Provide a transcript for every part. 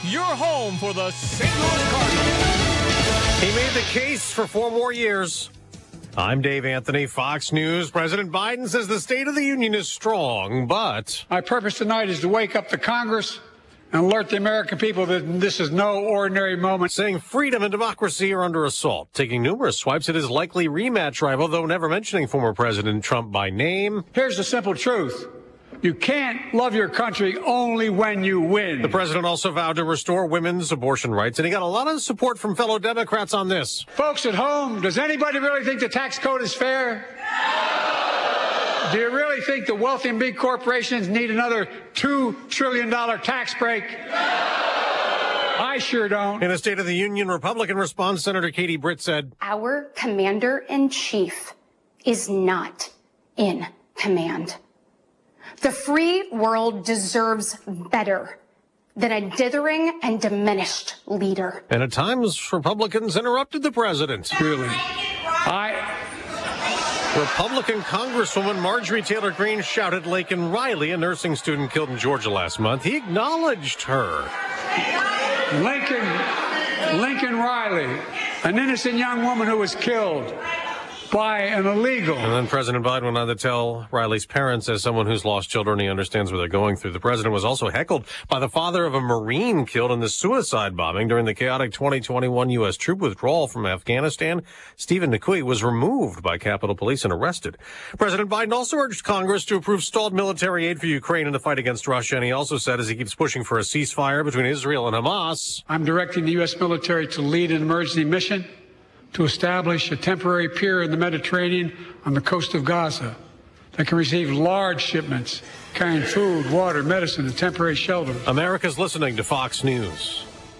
your home for the St. Louis Cardinals. He made the case for 4 more years. I'm Dave Anthony, Fox News. President Biden says the State of the Union is strong, but my purpose tonight is to wake up the Congress and alert the American people that this is no ordinary moment. Saying freedom and democracy are under assault, taking numerous swipes at his likely rematch rival, though never mentioning former President Trump by name. Here's the simple truth. You can't love your country only when you win. The president also vowed to restore women's abortion rights, and he got a lot of support from fellow Democrats on this. Folks at home, does anybody really think the tax code is fair? No! Do you really think the wealthy and big corporations need another $2 trillion tax break? No! I sure don't. In a State of the Union Republican response, Senator Katie Britt said, "Our commander-in-chief is not in command. The free world deserves better than a dithering and diminished leader." And at times, Republicans interrupted the president. Really? Republican Congresswoman Marjorie Taylor Greene shouted Laken Riley, a nursing student killed in Georgia last month. He acknowledged her. Lincoln Riley, an innocent young woman who was killed by an illegal. And then President Biden went on to tell Riley's parents, as someone who's lost children, he understands what they're going through. The president was also heckled by the father of a Marine killed in the suicide bombing during the chaotic 2021 U.S. troop withdrawal from Afghanistan. Stephen Nakui was removed by Capitol Police and arrested. President Biden also urged Congress to approve stalled military aid for Ukraine in the fight against Russia. And he also said, as he keeps pushing for a ceasefire between Israel and Hamas, I'm directing the U.S. military to lead an emergency mission to establish a temporary pier in the Mediterranean on the coast of Gaza that can receive large shipments carrying food, water, medicine, and temporary shelter. America's listening to Fox News.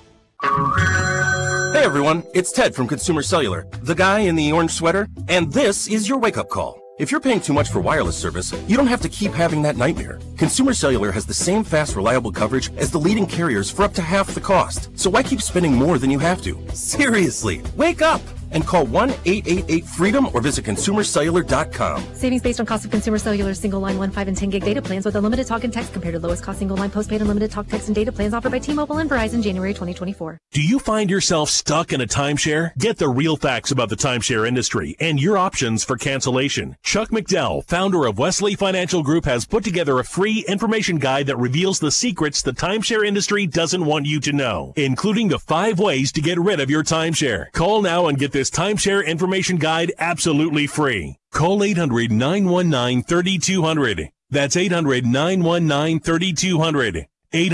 Hey everyone, it's Ted from Consumer Cellular, the guy in the orange sweater, and this is your wake-up call. If you're paying too much for wireless service, you don't have to keep having that nightmare. Consumer Cellular has the same fast, reliable coverage as the leading carriers for up to half the cost. So why keep spending more than you have to? Seriously, wake up and call 1-888-FREEDOM or visit consumercellular.com. Savings based on cost of Consumer Cellular single line 1, 5, and 10 gig data plans with unlimited talk and text compared to lowest cost single line postpaid unlimited talk, text, and data plans offered by T-Mobile and Verizon January 2024. Do you find yourself stuck in a timeshare? Get the real facts about the timeshare industry and your options for cancellation. Chuck McDowell, founder of Wesley Financial Group, has put together a free information guide that reveals the secrets the timeshare industry doesn't want you to know, including the 5 ways to get rid of your timeshare. Call now and get this timeshare information guide absolutely free. Call 800-919-3200. That's 800-919-3200.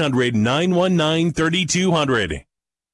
800-919-3200.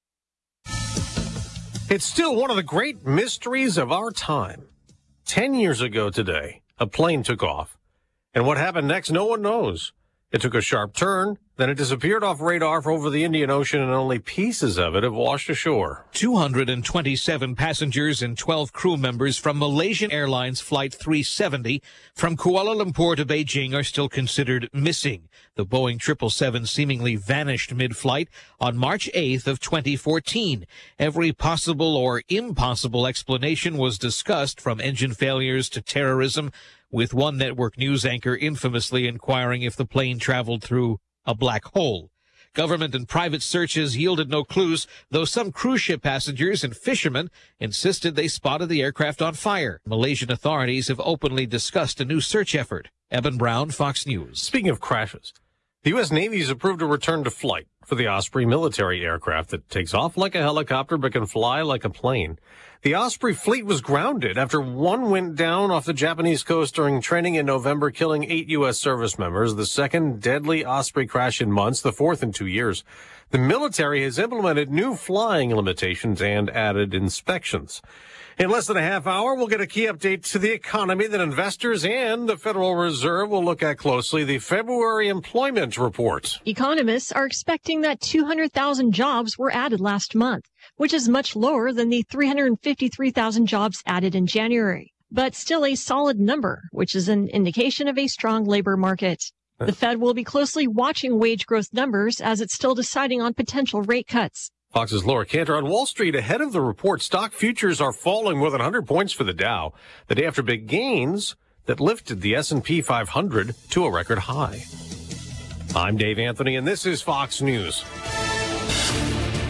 It's still one of the great mysteries of our time. 10 years ago today, a plane took off. And what happened next, no one knows. It took a sharp turn, then it disappeared off radar for over the Indian Ocean, and only pieces of it have washed ashore. 227 passengers and 12 crew members from Malaysian Airlines Flight 370 from Kuala Lumpur to Beijing are still considered missing. The Boeing 777 seemingly vanished mid-flight on March 8th of 2014. Every possible or impossible explanation was discussed, from engine failures to terrorism, with one network news anchor infamously inquiring if the plane traveled through a black hole. Government and private searches yielded no clues, though some cruise ship passengers and fishermen insisted they spotted the aircraft on fire. Malaysian authorities have openly discussed a new search effort. Eben Brown, Fox News. Speaking of crashes, the U.S. Navy has approved a return to flight for the Osprey military aircraft that takes off like a helicopter but can fly like a plane. The Osprey fleet was grounded after one went down off the Japanese coast during training in November, killing 8 U.S. service members, the second deadly Osprey crash in months, the fourth in 2 years. The military has implemented new flying limitations and added inspections. In less than a half hour, we'll get a key update to the economy that investors and the Federal Reserve will look at closely, the February employment report. Economists are expecting that 200,000 jobs were added last month, which is much lower than the 353,000 jobs added in January, but still a solid number, which is an indication of a strong labor market. The Fed will be closely watching wage growth numbers as it's still deciding on potential rate cuts. Fox's Laura Cantor. On Wall Street, ahead of the report, stock futures are falling more than 100 points for the Dow, the day after big gains that lifted the S&P 500 to a record high. I'm Dave Anthony, and this is Fox News.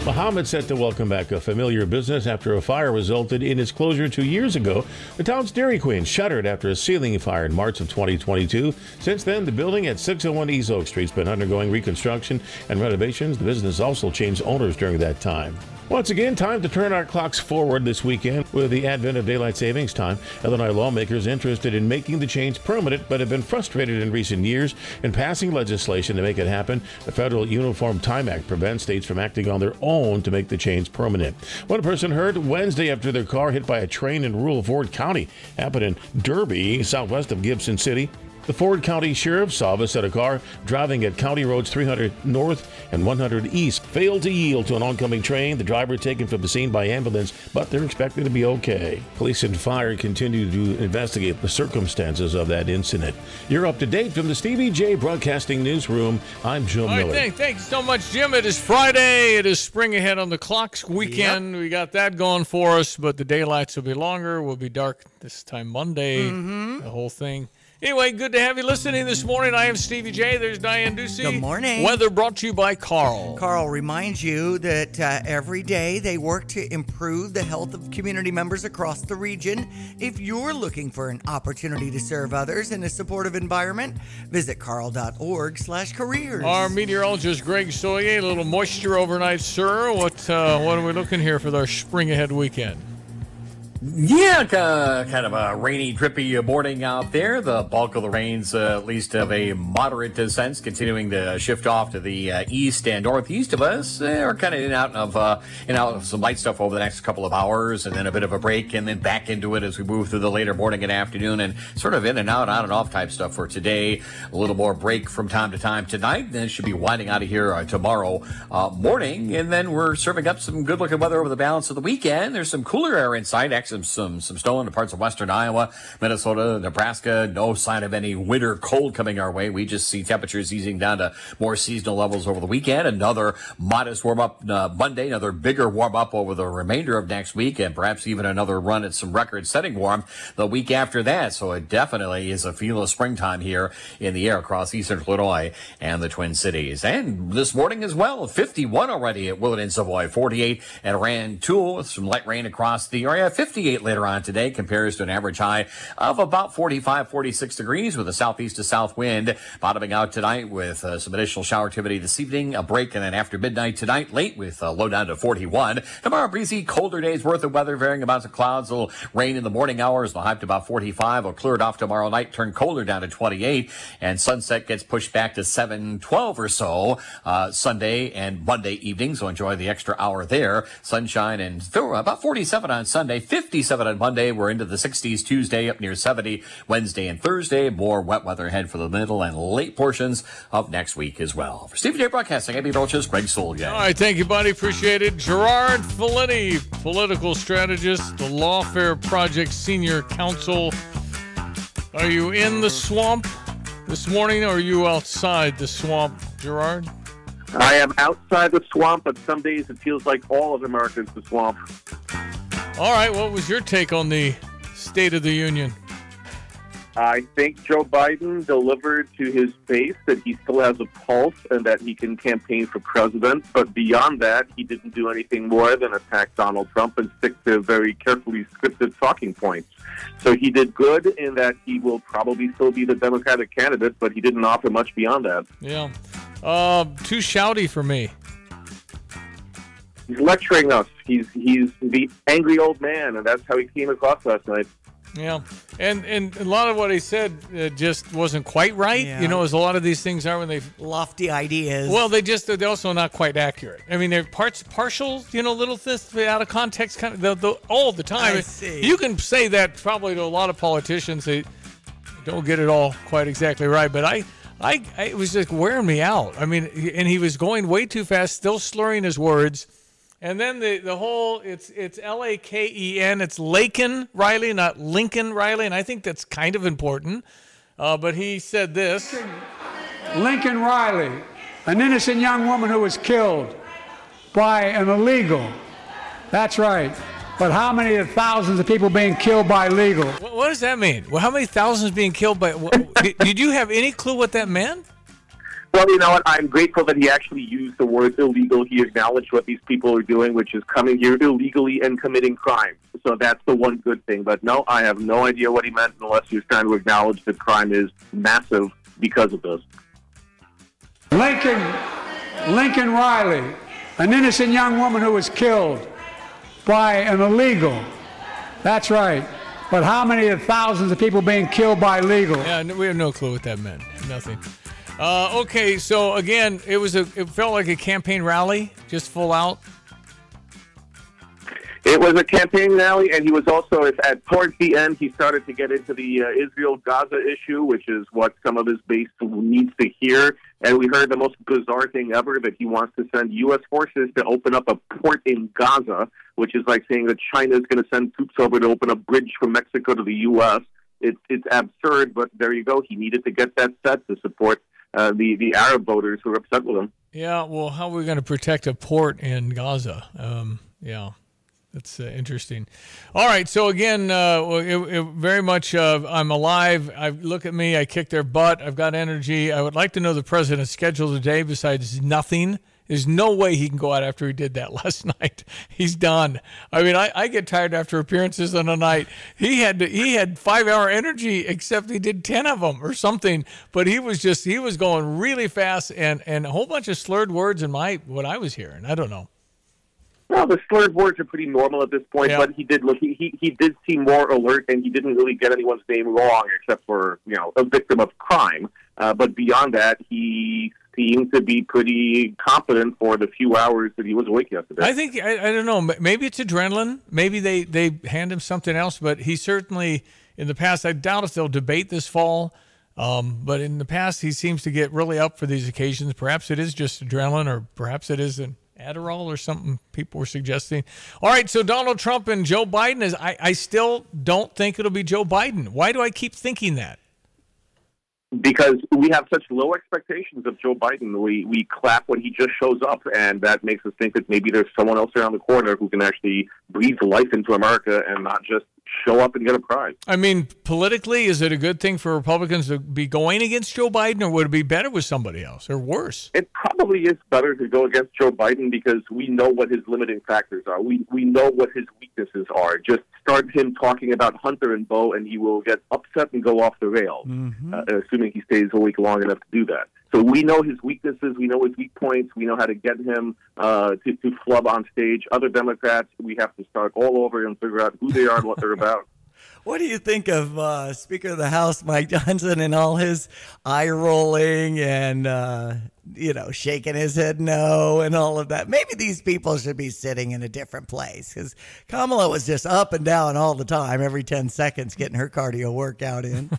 Muhammad's set to welcome back a familiar business after a fire resulted in its closure 2 years ago. The town's Dairy Queen shuttered after a ceiling fire in March of 2022. Since then, the building at 601 East Oak Street has been undergoing reconstruction and renovations. The business also changed owners during that time. Once again, time to turn our clocks forward this weekend with the advent of daylight savings time. Illinois lawmakers interested in making the change permanent but have been frustrated in recent years in passing legislation to make it happen. The Federal Uniform Time Act prevents states from acting on their own to make the change permanent. One person hurt Wednesday after their car hit by a train in rural Ford County. Happened in Derby, southwest of Gibson City. The Ford County Sheriff's Office said a car driving at County Roads 300 North and 100 East failed to yield to an oncoming train. The driver taken from the scene by ambulance, but they're expected to be okay. Police and fire continue to investigate the circumstances of that incident. You're up to date from the Stevie J Broadcasting Newsroom. I'm Joe Miller. Thank you so much, Jim. It is Friday. It is spring ahead on the clocks weekend. Yep. We got that going for us, but the daylights will be longer. We'll be dark this time Monday, the whole thing. Anyway, good to have you listening this morning. I am Stevie J. There's Diane Ducey. Good morning. Weather brought to you by Carl. Carl reminds you that every day they work to improve the health of community members across the region. If you're looking for an opportunity to serve others in a supportive environment, visit carl.org/careers. Our meteorologist, Greg Soye. A little moisture overnight, sir. What are we looking here for our spring ahead weekend? Yeah, kind of a rainy, drippy morning out there. The bulk of the rains, at least of a moderate sense, continuing to shift off to the east and northeast of us. We're kind of in and out of some light stuff over the next couple of hours, and then a bit of a break, and then back into it as we move through the later morning and afternoon, and sort of in and out, on and off type stuff for today. A little more break from time to time tonight. Then it should be winding out of here tomorrow morning, and then we're serving up some good-looking weather over the balance of the weekend. There's some cooler air in sight. Some snow in the parts of western Iowa, Minnesota, Nebraska. No sign of any winter cold coming our way. We just see temperatures easing down to more seasonal levels over the weekend. Another modest warm-up Monday, another bigger warm-up over the remainder of next week, and perhaps even another run at some record-setting warmth the week after that. So it definitely is a feel of springtime here in the air across eastern Illinois and the Twin Cities. And this morning as well, 51 already at Willett and Savoy, 48 at Rantoul with some light rain across the area, 58 later on today compares to an average high of about 45, 46 degrees with a southeast to south wind. Bottoming out tonight with some additional shower activity this evening, a break, and then after midnight tonight, late with low down to 41. Tomorrow, breezy, colder days worth of weather, varying amounts of clouds, a little rain in the morning hours, the high to about 45. Will clear it off tomorrow night, turn colder down to 28, and sunset gets pushed back to 7:12 or so Sunday and Monday evening, so enjoy the extra hour there. Sunshine and about 47 on Sunday, 57 on Monday. We're into the 60s Tuesday, up near 70 Wednesday and Thursday. More wet weather ahead for the middle and late portions of next week as well. For Stevie J Broadcasting, I'm meteorologist Greg Solga. All right, thank you, buddy. Appreciate it. Gerard Felitti, political strategist, the Lawfare Project Senior Counsel. Are you in the swamp this morning, or are you outside the swamp, Gerard? I am outside the swamp, but some days it feels like all of America's the swamp. All right, what was your take on the State of the Union? I think Joe Biden delivered to his base that he still has a pulse and that he can campaign for president. But beyond that, he didn't do anything more than attack Donald Trump and stick to very carefully scripted talking points. So he did good in that he will probably still be the Democratic candidate, but he didn't offer much beyond that. Yeah. Too shouty for me. He's lecturing us. He's the angry old man, and that's how he came across last night. Yeah, and a lot of what he said just wasn't quite right. Yeah. You know, as a lot of these things are when they lofty ideas. Well, they're also not quite accurate. I mean, they're partial. You know, little things out of context, kind of all the time. I see. You can say that probably to a lot of politicians. They don't get it all quite exactly right, but it was just wearing me out. I mean, and he was going way too fast, still slurring his words. And then the whole, it's Laken, it's Laken Riley, not Lincoln Riley, and I think that's kind of important. But he said this. Lincoln Riley, an innocent young woman who was killed by an illegal. That's right. But how many of thousands of people being killed by legal? What does that mean? Well, how many thousands being killed by, did you have any clue what that meant? Well, you know what? I'm grateful that he actually used the word illegal. He acknowledged what these people are doing, which is coming here illegally and committing crimes. So that's the one good thing. But no, I have no idea what he meant unless he was trying to acknowledge that crime is massive because of this. Lincoln Riley, an innocent young woman who was killed by an illegal. That's right. But how many of thousands of people being killed by illegal? Yeah, we have no clue what that meant. Nothing. Okay, so again, it felt like a campaign rally, just full out. It was a campaign rally, and he was also, towards the end, he started to get into the Israel-Gaza issue, which is what some of his base needs to hear. And we heard the most bizarre thing ever, that he wants to send U.S. forces to open up a port in Gaza, which is like saying that China is going to send troops over to open a bridge from Mexico to the U.S. It's absurd, but there you go. He needed to get that set to support the Arab voters who are upset with him. Yeah, well, how are we going to protect a port in Gaza? Yeah. That's interesting. All right. So again, very much I'm alive. Look at me. I kicked their butt. I've got energy. I would like to know the president's schedule today besides nothing. There's no way he can go out after he did that last night. He's done. I mean, I get tired after appearances on a night. He had 5-hour energy, except he did 10 of them or something. But he was going really fast and a whole bunch of slurred words in what I was hearing. I don't know. Well, the slurred words are pretty normal at this point, but he did he did seem more alert, and he didn't really get anyone's name wrong, except for a victim of crime. But beyond that, he seemed to be pretty confident for the few hours that he was awake yesterday. I think I don't know. Maybe it's adrenaline. Maybe they hand him something else. But he certainly, in the past, I doubt if they'll debate this fall. But in the past, he seems to get really up for these occasions. Perhaps it is just adrenaline, or perhaps it is an Adderall or something people were suggesting. All right, so Donald Trump and Joe Biden I still don't think it'll be Joe Biden. Why do I keep thinking that? Because we have such low expectations of Joe Biden. We clap when he just shows up, and that makes us think that maybe there's someone else around the corner who can actually breathe life into America and not just show up and get a prize. I mean, politically, is it a good thing for Republicans to be going against Joe Biden, or would it be better with somebody else, or worse? It probably is better to go against Joe Biden because we know what his limiting factors are. We know what his weaknesses are. Just start him talking about Hunter and Bo, and he will get upset and go off the rails, assuming he stays awake long enough to do that. So we know his weaknesses, we know his weak points, we know how to get him to flub on stage. Other Democrats, we have to start all over and figure out who they are and what they're about. What do you think of Speaker of the House Mike Johnson and all his eye rolling and shaking his head no and all of that? Maybe these people should be sitting in a different place, because Kamala was just up and down all the time, every 10 seconds, getting her cardio workout in.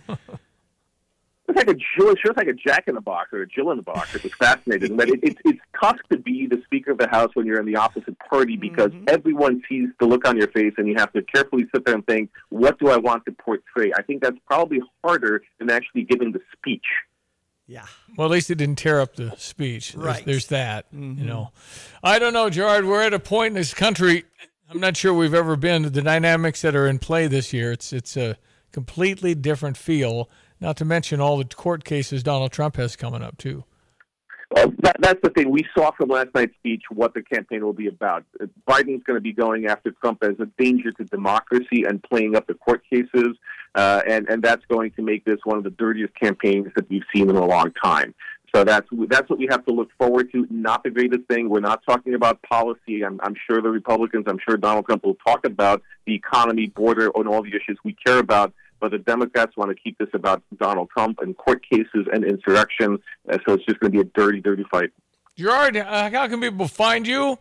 She was like a Jack in the Box or a Jill in the Box. It was fascinating. But it's tough to be the Speaker of the House when you're in the opposite party, because everyone sees the look on your face, and you have to carefully sit there and think, what do I want to portray? I think that's probably harder than actually giving the speech. Yeah. Well, at least it didn't tear up the speech. Right. There's that. I don't know, Gerard. We're at a point in this country, I'm not sure we've ever been to the dynamics that are in play this year. It's a completely different feel. Not to mention all the court cases Donald Trump has coming up, too. Well, that's the thing. We saw from last night's speech what the campaign will be about. Biden's going to be going after Trump as a danger to democracy and playing up the court cases, and that's going to make this one of the dirtiest campaigns that we've seen in a long time. So that's what we have to look forward to. Not the greatest thing. We're not talking about policy. I'm sure the Republicans, I'm sure Donald Trump will talk about the economy, border, and all the issues we care about. But the Democrats want to keep this about Donald Trump and court cases and insurrection. So it's just going to be a dirty, dirty fight. Gerard, how can people find you?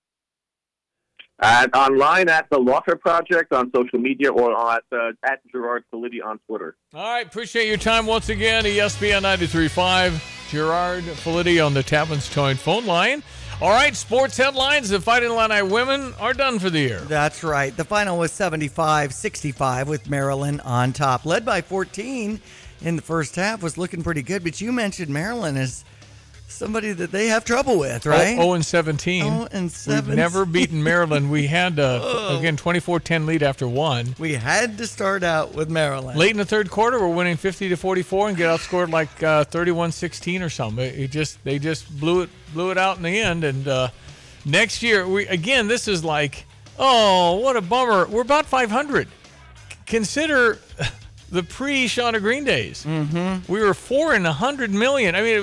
Online at the Lawfare Project on social media, or at Gerard Felitti on Twitter. All right. Appreciate your time once again. ESPN 93.5. Gerard Felitti on the Tapman's Towing phone line. All right, sports headlines. The Fighting Illini women are done for the year. That's right. The final was 75-65 with Maryland on top. Led by 14 in the first half, was looking pretty good. But you mentioned Maryland as somebody that they have trouble with, right? 0-17. 0-17. We've never beaten Maryland. We had, again, 24-10 lead after one. We had to start out with Maryland. Late in the third quarter, we're winning 50-44 and get outscored like 31-16 or something. They just blew it out in the end. And next year, this is like, oh, what a bummer. We're about 500. Consider the pre-Shauna Green days. Mm-hmm. We were 4 in 100 million. I mean,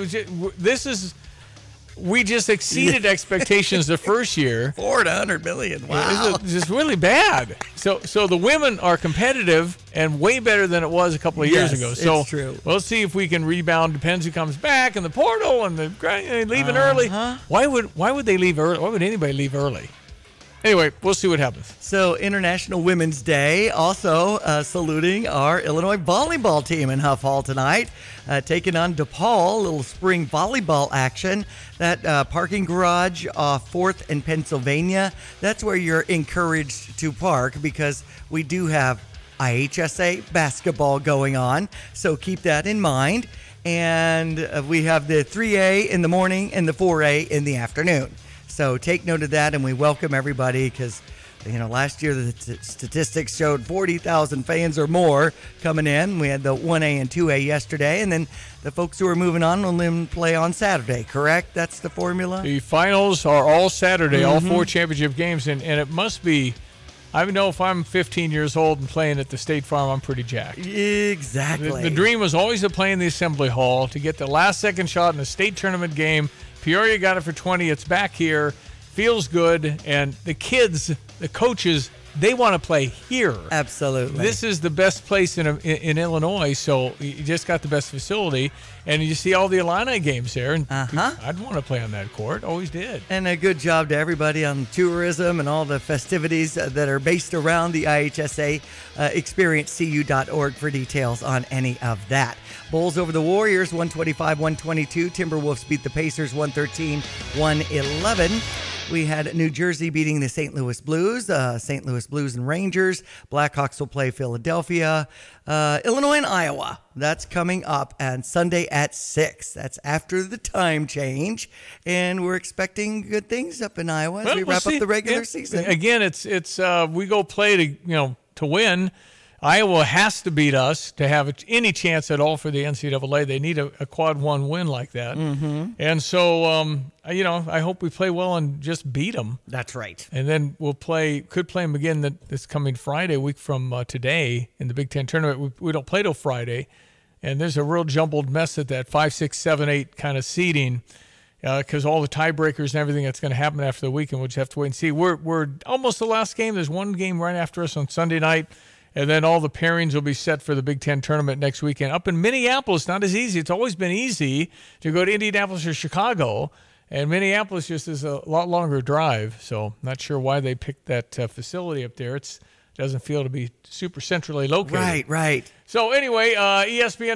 we just exceeded expectations the first year. 4 in 100 million. Wow. It's just really bad. So the women are competitive and way better than it was a couple of years ago. So it's true. We'll see if we can rebound. Depends who comes back and the portal and leaving early. Why would they leave early? Why would anybody leave early? Anyway, we'll see what happens. So International Women's Day, also saluting our Illinois volleyball team in Huff Hall tonight, taking on DePaul, a little spring volleyball action. That parking garage off 4th and Pennsylvania, that's where you're encouraged to park because we do have IHSA basketball going on, so keep that in mind. And we have the 3A in the morning and the 4A in the afternoon. So take note of that, and we welcome everybody because, last year the statistics showed 40,000 fans or more coming in. We had the 1A and 2A yesterday, and then the folks who are moving on will then play on Saturday, correct? That's the formula? The finals are all Saturday, all 4 championship games, and it must be, I know if I'm 15 years old and playing at the State Farm, I'm pretty jacked. Exactly. The dream was always to play in the Assembly Hall, to get the last-second shot in a state tournament game. Peoria got it for 20. It's back here. Feels good. And the kids, the coaches, they want to play here. Absolutely. This is the best place in Illinois, so you just got the best facility. And you see all the Illini games there. And I'd want to play on that court. Always did. And a good job to everybody on tourism and all the festivities that are based around the IHSA. ExperienceCU.org for details on any of that. Bulls over the Warriors, 125-122. Timberwolves beat the Pacers, 113-111. We had New Jersey beating the St. Louis Blues. St. Louis Blues and Rangers. Blackhawks will play Philadelphia. Illinois and Iowa. That's coming up on Sunday at 6. That's after the time change. And we're expecting good things up in Iowa as we wrap up the regular season. Again, it's we go play to win. Iowa has to beat us to have any chance at all for the NCAA. They need a quad 1 win like that. Mm-hmm. And so, I hope we play well and just beat them. That's right. And then could play them again this coming Friday, a week from today in the Big Ten tournament. We don't play till Friday. And there's a real jumbled mess at that 5, 6, 7, 8 kind of seeding because all the tiebreakers and everything that's going to happen after the weekend. We'll just have to wait and see. We're almost the last game. There's one game right after us on Sunday night. And then all the pairings will be set for the Big Ten tournament next weekend. Up in Minneapolis, not as easy. It's always been easy to go to Indianapolis or Chicago. And Minneapolis just is a lot longer drive. So not sure why they picked that facility up there. It doesn't feel to be super centrally located. Right. So anyway, ESPN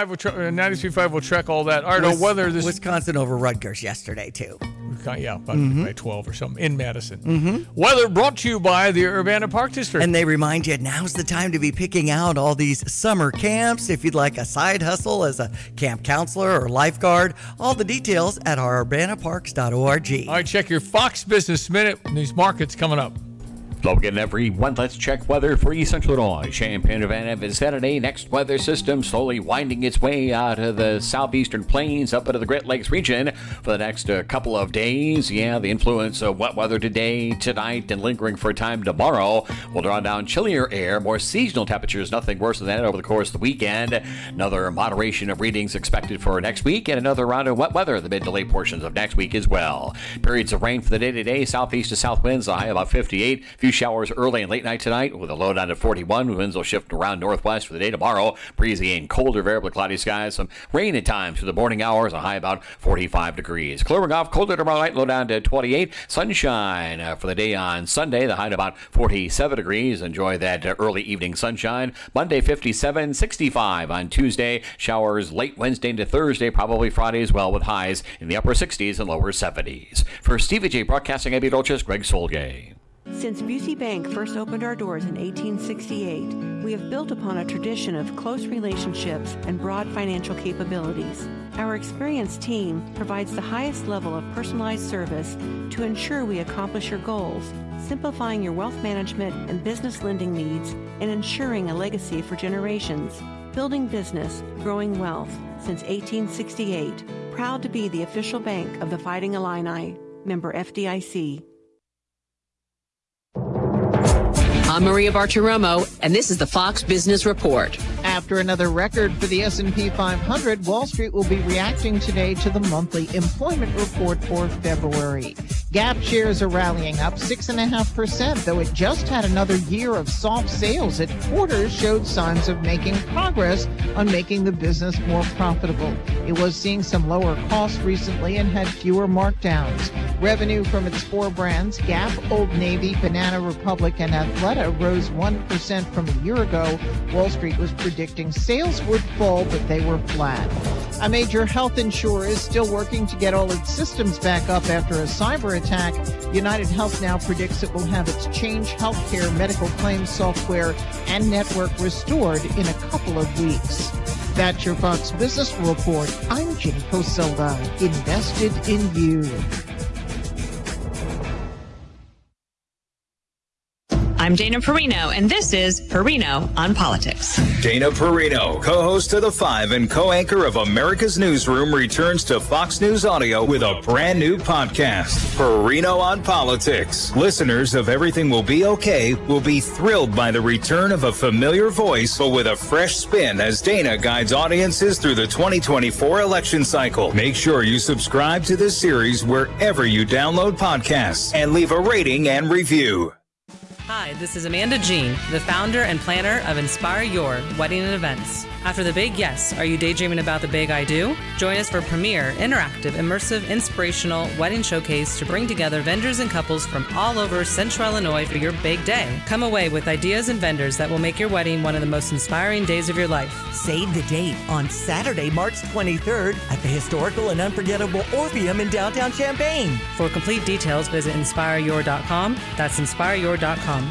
93.5 will track all that. All right, weather. Wisconsin over Rutgers yesterday, too. Yeah, by 12 or something in Madison. Mm-hmm. Weather brought to you by the Urbana Park District. And they remind you, now's the time to be picking out all these summer camps. If you'd like a side hustle as a camp counselor or lifeguard, all the details at our urbanaparks.org. All right, check your Fox Business Minute. These markets coming up. Hello again, everyone. Let's check weather for East Central Illinois. Champaign-Urbana vicinity. Next weather system slowly winding its way out of the southeastern plains up into the Great Lakes region for the next couple of days. Yeah, the influence of wet weather today, tonight, and lingering for a time tomorrow will draw down chillier air, more seasonal temperatures, nothing worse than that over the course of the weekend. Another moderation of readings expected for next week, and another round of wet weather the mid to late portions of next week as well. Periods of rain for the day today, southeast to south winds, a high about 58. Few showers early and late night tonight with a low down to 41. Winds will shift around northwest for the day tomorrow. Breezy and colder, variably cloudy skies. Some rain at times through the morning hours, a high about 45 degrees. Clearing off, colder tomorrow night, low down to 28. Sunshine for the day on Sunday, the high at about 47 degrees. Enjoy that early evening sunshine. Monday, 57, 65 on Tuesday. Showers late Wednesday into Thursday, probably Friday as well, with highs in the upper 60s and lower 70s. For Stevie J Broadcasting, Abby Dolces, Greg Solgay. Since Busey Bank first opened our doors in 1868, we have built upon a tradition of close relationships and broad financial capabilities. Our experienced team provides the highest level of personalized service to ensure we accomplish your goals, simplifying your wealth management and business lending needs and ensuring a legacy for generations. Building business, growing wealth since 1868. Proud to be the official bank of the Fighting Illini. Member FDIC. I'm Maria Bartiromo, and this is the Fox Business Report. After another record for the S&P 500, Wall Street will be reacting today to the monthly employment report for February. Gap shares are rallying up 6.5%, though it just had another year of soft sales. Its quarters showed signs of making progress on making the business more profitable. It was seeing some lower costs recently and had fewer markdowns. Revenue from its four brands, Gap, Old Navy, Banana Republic, and Athleta, rose 1% from a year ago. Wall Street was predicting sales would fall, but they were flat. A major health insurer is still working to get all its systems back up after a cyber attack. United Health now predicts it will have its Change Healthcare medical claims software and network restored in a couple of weeks. That's your Fox Business Report. I'm Jim Posilda, invested in you. I'm Dana Perino, and this is Perino on Politics. Dana Perino, co-host of The Five and co-anchor of America's Newsroom, returns to Fox News Audio with a brand new podcast, Perino on Politics. Listeners of Everything Will Be Okay will be thrilled by the return of a familiar voice, but with a fresh spin as Dana guides audiences through the 2024 election cycle. Make sure you subscribe to this series wherever you download podcasts and leave a rating and review. Hi, this is Amanda Jean, the founder and planner of Inspire Your Wedding and Events. After the big yes, are you daydreaming about the big I do? Join us for premier, interactive, immersive, inspirational wedding showcase to bring together vendors and couples from all over Central Illinois for your big day. Come away with ideas and vendors that will make your wedding one of the most inspiring days of your life. Save the date on Saturday, March 23rd at the historical and unforgettable Orpheum in downtown Champaign. For complete details, visit inspireyour.com. That's inspireyour.com.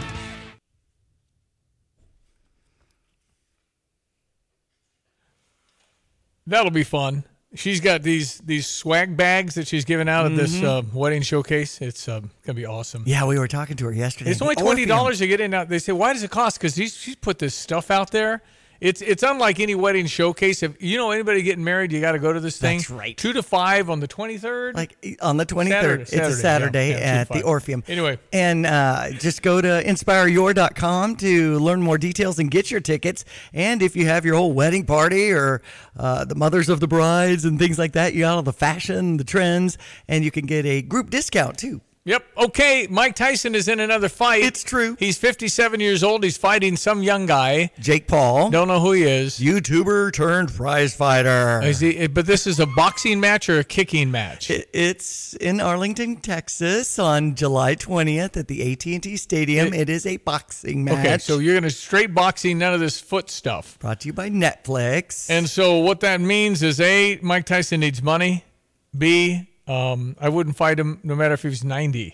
That'll be fun. She's got these swag bags that she's giving out at this wedding showcase. It's going to be awesome. Yeah, we were talking to her yesterday. It's only $20 to get in. They say, why does it cost? Because she's put this stuff out there. It's unlike any wedding showcase. If you know anybody getting married, you got to go to this thing. That's right. 2 to 5 on the 23rd. Like on the 23rd. It's a Saturday at the Orpheum. Anyway. And just go to inspireyour.com to learn more details and get your tickets. And if you have your whole wedding party or the mothers of the brides and things like that, you got all the fashion, the trends, and you can get a group discount too. Yep. Okay. Mike Tyson is in another fight. It's true. He's 57 years old. He's fighting some young guy. Jake Paul. Don't know who he is. YouTuber turned prize fighter. Is he? But this is a boxing match or a kicking match? It's in Arlington, Texas on July 20th at the AT&T Stadium. It is a boxing match. Okay, so you're going to straight boxing, none of this foot stuff. Brought to you by Netflix. And so what that means is A, Mike Tyson needs money. B, I wouldn't fight him no matter if he was 90.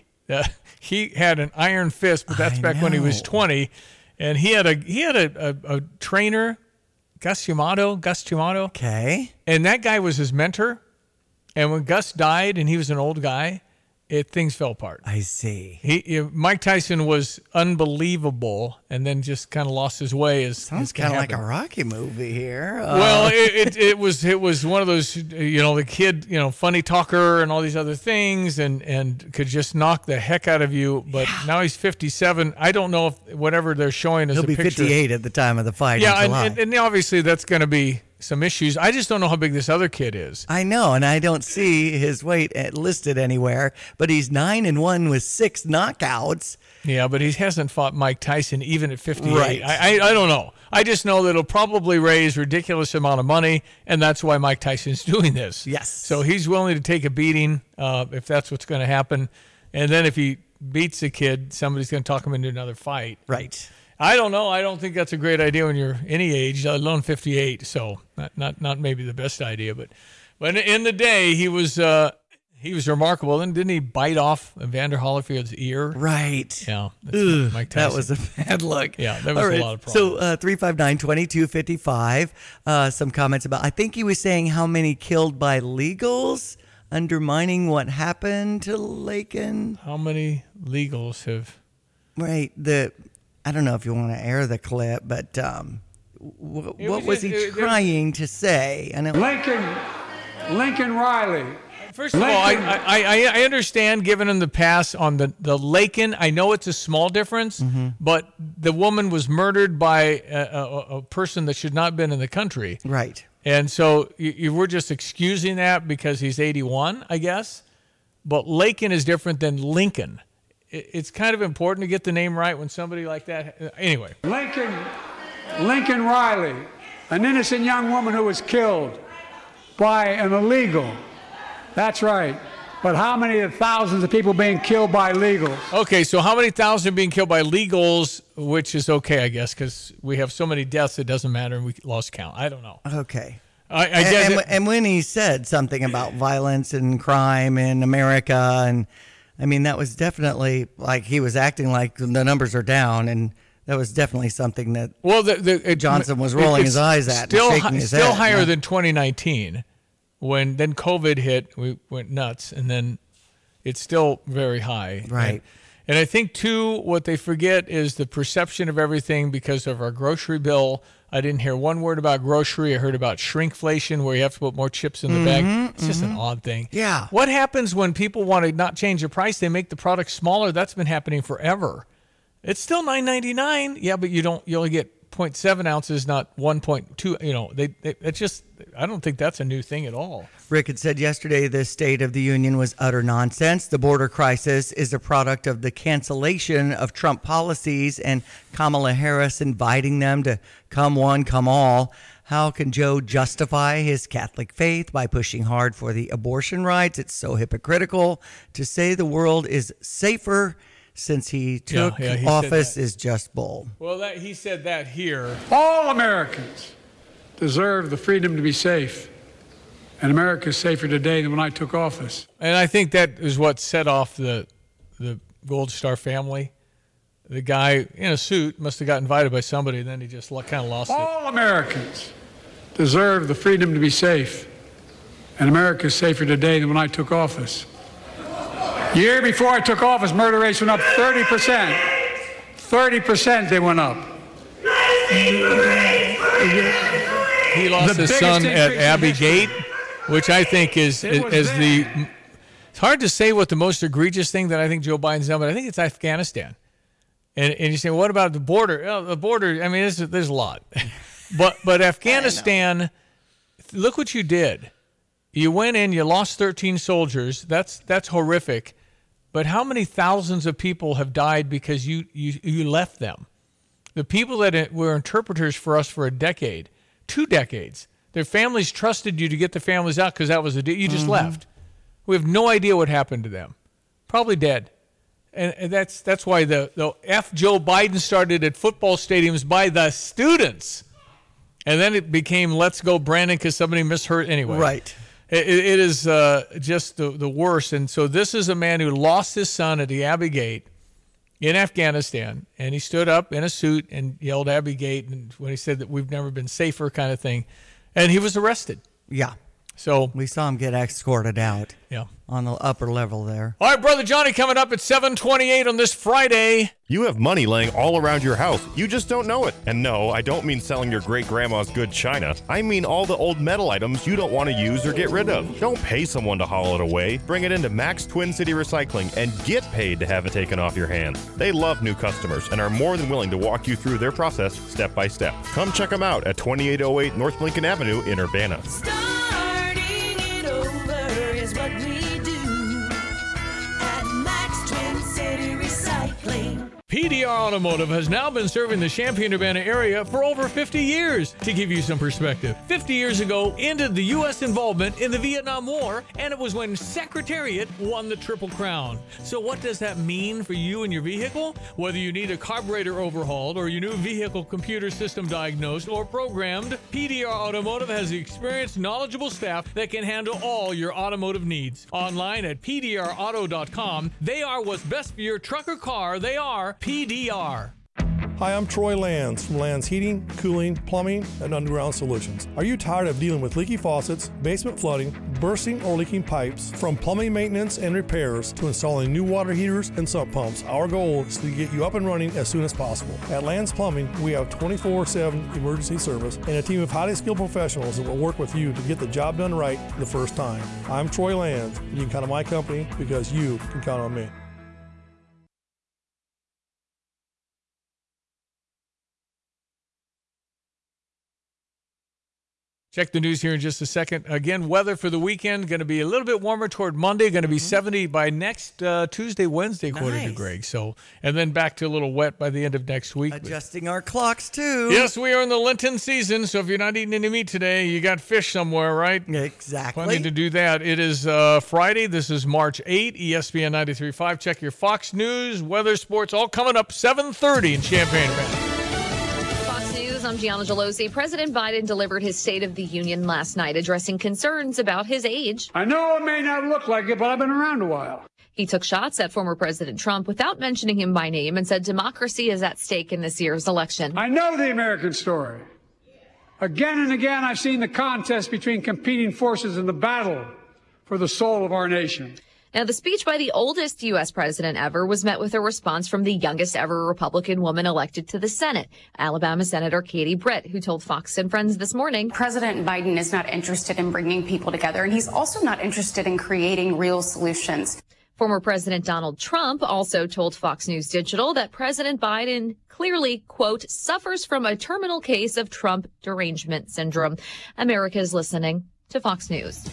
He had an iron fist, but that's back when he was 20. And he had a trainer, Gus Yamato. Okay. And that guy was his mentor. And when Gus died and he was an old guy, things fell apart. I see. Mike Tyson was unbelievable, and then just kind of lost his way. Sounds kind of like a Rocky movie here. Well, it was one of those, the kid, funny talker and all these other things, and could just knock the heck out of you. But now he's 57. I don't know if whatever they're showing is He'll a be picture. 58 at the time of the fight. Yeah, in July. and obviously that's going to be some issues. I just don't know how big this other kid is. I know, and I don't see his weight listed anywhere, but he's 9-1 with 6 knockouts. Yeah, but he hasn't fought Mike Tyson even at 58. Right. I don't know. I just know that it'll probably raise ridiculous amount of money, and that's why Mike Tyson's doing this. Yes. So he's willing to take a beating if that's what's going to happen. And then if he beats the kid, somebody's going to talk him into another fight. Right. I don't know. I don't think that's a great idea when you're any age, let alone 58. So not maybe the best idea, but in the day he was He was remarkable. And didn't he bite off Evander Holyfield's ear? Right. Yeah. Ugh, Mike that Tyson. was a bad look. Yeah, there was All right, a lot of problems. So 359-2255, some comments about, I think he was saying how many killed by legals, undermining what happened to Lakin. How many legals have... Right. I don't know if you want to air the clip, but what was he trying to say? I know. Lincoln Riley. First of all, I understand giving him the pass on the Lakin. I know it's a small difference, but the woman was murdered by a person that should not have been in the country. Right. And so you were just excusing that because he's 81, I guess. But Lakin is different than Lincoln. It's kind of important to get the name right when somebody like that. Anyway. Lincoln Riley, an innocent young woman who was killed by an illegal. That's right. But how many of thousands of people being killed by illegals? Okay, so how many thousand are being killed by legals, which is okay, I guess, because we have so many deaths, it doesn't matter, and we lost count. I don't know. Okay. And when he said something about violence and crime in America, and I mean, that was definitely like he was acting like the numbers are down, and that was definitely something that Johnson was rolling his eyes at and shaking his head. Still higher than 2019. When then COVID hit, we went nuts, and then it's still very high. Right. And I think, too, what they forget is the perception of everything because of our grocery bill. I didn't hear one word about grocery. I heard about shrinkflation, where you have to put more chips in the bag. It's just an odd thing. Yeah. What happens when people want to not change the price? They make the product smaller. That's been happening forever. It's still $9.99. Yeah, but you only get 0.7 ounces, not 1.2. You know, it's just, I don't think that's a new thing at all. Rick had said yesterday the State of the Union was utter nonsense. The border crisis is a product of the cancellation of Trump policies and Kamala Harris inviting them to come one, come all. How can Joe justify his Catholic faith by pushing hard for the abortion rights? It's so hypocritical. To say the world is safer since he took office is just bull. Well, he said that here. All Americans deserve the freedom to be safe. And America is safer today than when I took office. And I think that is what set off the Gold Star family. The guy in a suit must have got invited by somebody, and then he just kind of lost it. All Americans deserve the freedom to be safe. And America is safer today than when I took office. Year before I took office, murder rates went up 30%. 30% they went up. He lost his son at Abbey Gate, which I think is the... It's hard to say what the most egregious thing that I think Joe Biden's done, but I think it's Afghanistan. And you say, what about the border? Oh, the border, I mean, there's a lot. But Afghanistan, look what you did. You went in, you lost 13 soldiers. That's horrific. But how many thousands of people have died because you left them? The people that were interpreters for us for a decade, 2 decades, their families trusted you to get the families out because that was you just left. We have no idea what happened to them. Probably dead. And that's why the F. Joe Biden started at football stadiums by the students. And then it became let's go Brandon because somebody misheard anyway. Right. It is just the worst. And so this is a man who lost his son at the Abbey Gate in Afghanistan, and he stood up in a suit and yelled Abbey Gate, and when he said that we've never been safer kind of thing, and he was arrested. Yeah. So we saw him get escorted out. Yeah. On the upper level there. All right, Brother Johnny coming up at 7:28 on this Friday. You have money laying all around your house. You just don't know it. And no, I don't mean selling your great-grandma's good china. I mean all the old metal items you don't want to use or get rid of. Don't pay someone to haul it away. Bring it into Max Twin City Recycling and get paid to have it taken off your hands. They love new customers and are more than willing to walk you through their process step by step. Come check them out at 2808 North Lincoln Avenue in Urbana. PDR Automotive has now been serving the Champaign-Urbana area for over 50 years. To give you some perspective, 50 years ago ended the U.S. involvement in the Vietnam War, and it was when Secretariat won the Triple Crown. So what does that mean for you and your vehicle? Whether you need a carburetor overhauled or your new vehicle computer system diagnosed or programmed, PDR Automotive has the experienced, knowledgeable staff that can handle all your automotive needs. Online at pdrauto.com, they are what's best for your truck or car. They are PDR. Hi, I'm Troy Lands from Lands Heating, Cooling, Plumbing, and Underground Solutions. Are you tired of dealing with leaky faucets, basement flooding, bursting or leaking pipes? From plumbing maintenance and repairs to installing new water heaters and sump pumps, our goal is to get you up and running as soon as possible. At Lands Plumbing, we have 24/7 emergency service and a team of highly skilled professionals that will work with you to get the job done right the first time. I'm Troy Lands, and you can count on my company because you can count on me. Check the news here in just a second. Again, weather for the weekend, going to be a little bit warmer toward Monday, going to be 70 by next Tuesday, Wednesday, according to Greg. So, and then back to a little wet by the end of next week. Adjusting our clocks, too. Yes, we are in the Lenten season, so if you're not eating any meat today, you got fish somewhere, right? Exactly. Plenty to do that. It is Friday. This is March 8, ESPN 93.5. Check your Fox News, weather, sports, all coming up 7:30 in Champaign-Urbana. I'm Gianna Gelosi. President Biden delivered his State of the Union last night, addressing concerns about his age. I know it may not look like it, but I've been around a while. He took shots at former President Trump without mentioning him by name and said democracy is at stake in this year's election. I know the American story. Again and again, I've seen the contest between competing forces in the battle for the soul of our nation. Now, the speech by the oldest U.S. president ever was met with a response from the youngest ever Republican woman elected to the Senate, Alabama Senator Katie Britt, who told Fox and Friends this morning, President Biden is not interested in bringing people together, and he's also not interested in creating real solutions. Former President Donald Trump also told Fox News Digital that President Biden clearly, quote, suffers from a terminal case of Trump derangement syndrome. America is listening to Fox News.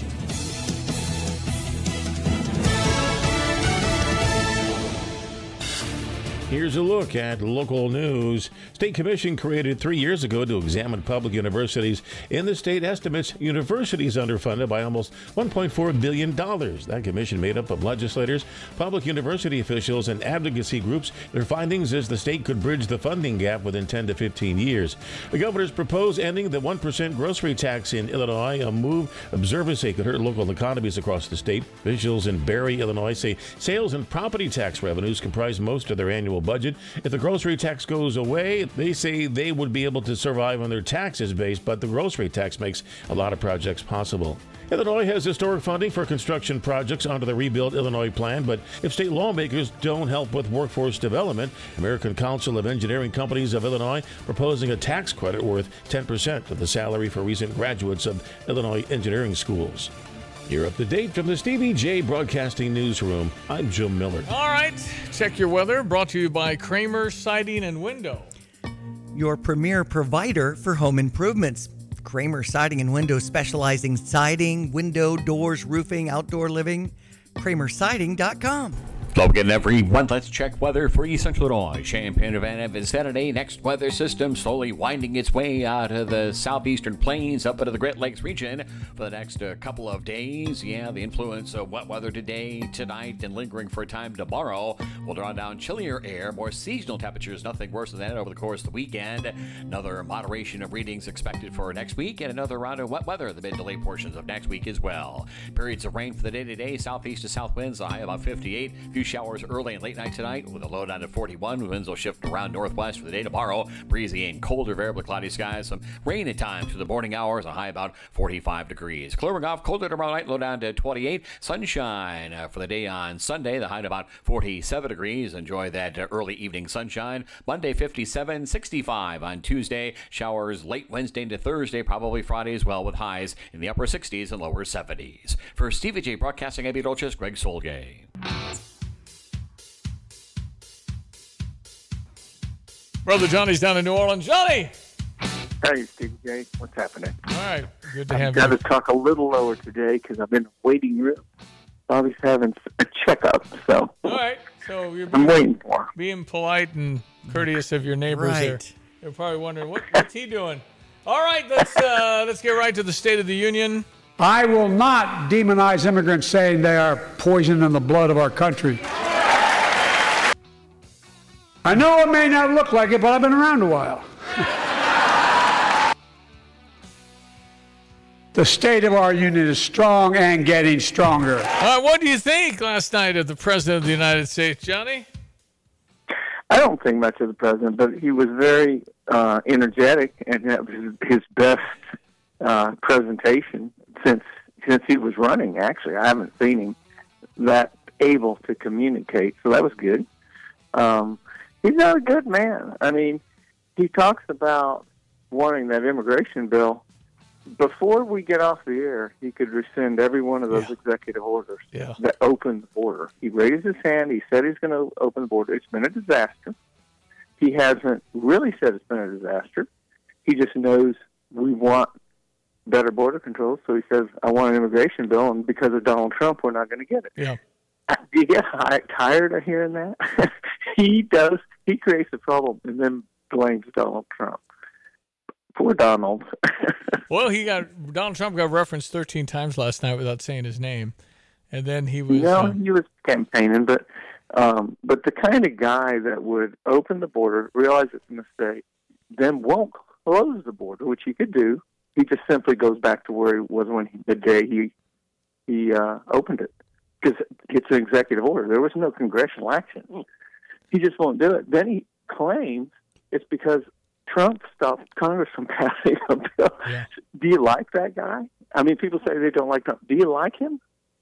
Here's a look at local news. State Commission created 3 years ago to examine public universities in the state estimates universities underfunded by almost $1.4 billion. That commission made up of legislators, public university officials, and advocacy groups. Their findings is the state could bridge the funding gap within 10 to 15 years. The governor's proposed ending the 1% grocery tax in Illinois, a move observers say could hurt local economies across the state. Officials in Barry, Illinois say sales and property tax revenues comprise most of their annual budget. If the grocery tax goes away, they say they would be able to survive on their taxes base, but the grocery tax makes a lot of projects possible. Illinois has historic funding for construction projects under the Rebuild Illinois plan, but if state lawmakers don't help with workforce development, American Council of Engineering Companies of Illinois proposing a tax credit worth 10% of the salary for recent graduates of Illinois engineering schools. You're up to date from the Stevie J Broadcasting Newsroom. I'm Jim Miller. All right, check your weather. Brought to you by Kramer Siding and Window. Your premier provider for home improvements. Kramer Siding and Window, specializing siding, window, doors, roofing, outdoor living. KramerSiding.com. Hello again, everyone. Let's check weather for East Central Illinois. Champaign-Urbana, Vicinity. Next weather system slowly winding its way out of the southeastern plains up into the Great Lakes region for the next couple of days. Yeah, the influence of wet weather today, tonight, and lingering for a time tomorrow will draw down chillier air, more seasonal temperatures, nothing worse than that over the course of the weekend. Another moderation of readings expected for next week, and another round of wet weather in the mid to late portions of next week as well. Periods of rain for the day today, southeast to south winds, a high about 58. Few showers early and late night tonight with a low down to 41. Winds will shift around northwest for the day tomorrow. Breezy and colder, variably cloudy skies. Some rain at times through the morning hours, a high about 45 degrees. Clearing off, colder tomorrow night, low down to 28. Sunshine for the day on Sunday, the high at about 47 degrees. Enjoy that early evening sunshine. Monday, 57, 65 on Tuesday. Showers late Wednesday into Thursday, probably Friday as well, with highs in the upper 60s and lower 70s. For Stevie J Broadcasting, Abby Dolces, Greg Solgay. Brother Johnny's down in New Orleans. Johnny! Hey, Stevie J. What's happening? All right. Good to have you. I've got you. to talk a little lower today because I'm in the waiting room. Bobby's having a checkup. So. All right. So you're I'm waiting for him. being polite and courteous of your neighbors there. Right. They're probably wondering what's he doing. All right, let's get right to the State of the Union. I will not demonize immigrants saying they are poison in the blood of our country. I know it may not look like it, but I've been around a while. The state of our union is strong and getting stronger. What do you think last night of the President of the United States, Johnny? I don't think much of the president, but he was very energetic, and that was his best presentation since he was running. Actually, I haven't seen him that able to communicate, so that was good. He's not a good man. I mean, he talks about wanting that immigration bill. Before we get off the air, he could rescind every one of those executive orders that opened the border. He raised his hand. He said he's going to open the border. It's been a disaster. He hasn't really said it's been a disaster. He just knows we want better border control, so he says, I want an immigration bill, and because of Donald Trump, we're not going to get it. Yeah. Do you get tired of hearing that? He does. He creates a problem and then blames Donald Trump. Poor Donald. Well, Donald Trump got referenced 13 times last night without saying his name, and then he was. No, he was campaigning, but the kind of guy that would open the border, realize it's a mistake, then won't close the border, which he could do. He just simply goes back to where he was the day he opened it, because it's an executive order. There was no congressional action. He just won't do it. Then he claims it's because Trump stopped Congress from passing a bill. Yeah. Do you like that guy? I mean, people say they don't like Trump. Do you like him?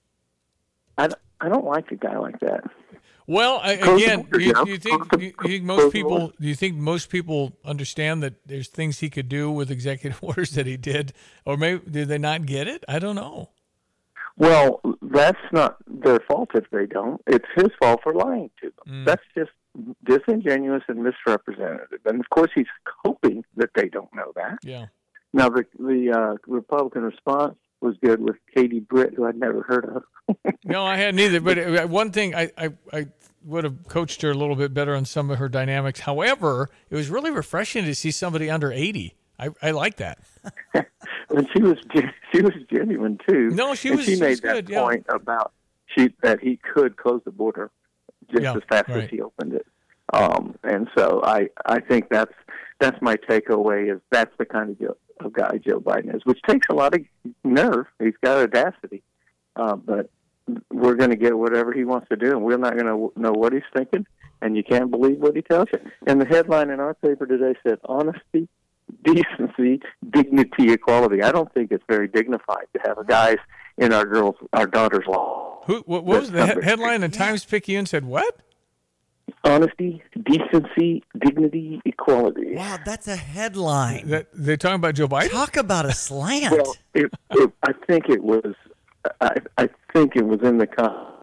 I don't like a guy like that. Well, again, do you think most people understand that there's things he could do with executive orders that he did, or maybe did they not get it? I don't know. Well, that's not their fault if they don't. It's his fault for lying to them. That's just disingenuous and misrepresentative. And, of course, he's hoping that they don't know that. Yeah. Now, the Republican response was good with Katie Britt, who I'd never heard of. No, I hadn't either. But one thing, I would have coached her a little bit better on some of her dynamics. However, it was really refreshing to see somebody under 80. I like that. And she was genuine too. No, she made that good, point about that he could close the border just as fast as he opened it. And so I think that's my takeaway is that's the kind of guy Joe Biden is, which takes a lot of nerve. He's got audacity, but we're going to get whatever he wants to do, and we're not going to know what he's thinking, and you can't believe what he tells you. And the headline in our paper today said, honesty, decency, dignity, equality. I don't think it's very dignified to have guys in our daughters' law. What was the headline? The Times-Picayune said what? Honesty, decency, dignity, equality. Wow, that's a headline. They're talking about Joe Biden? Talk about a slant. Well, I think it was. I think it was in the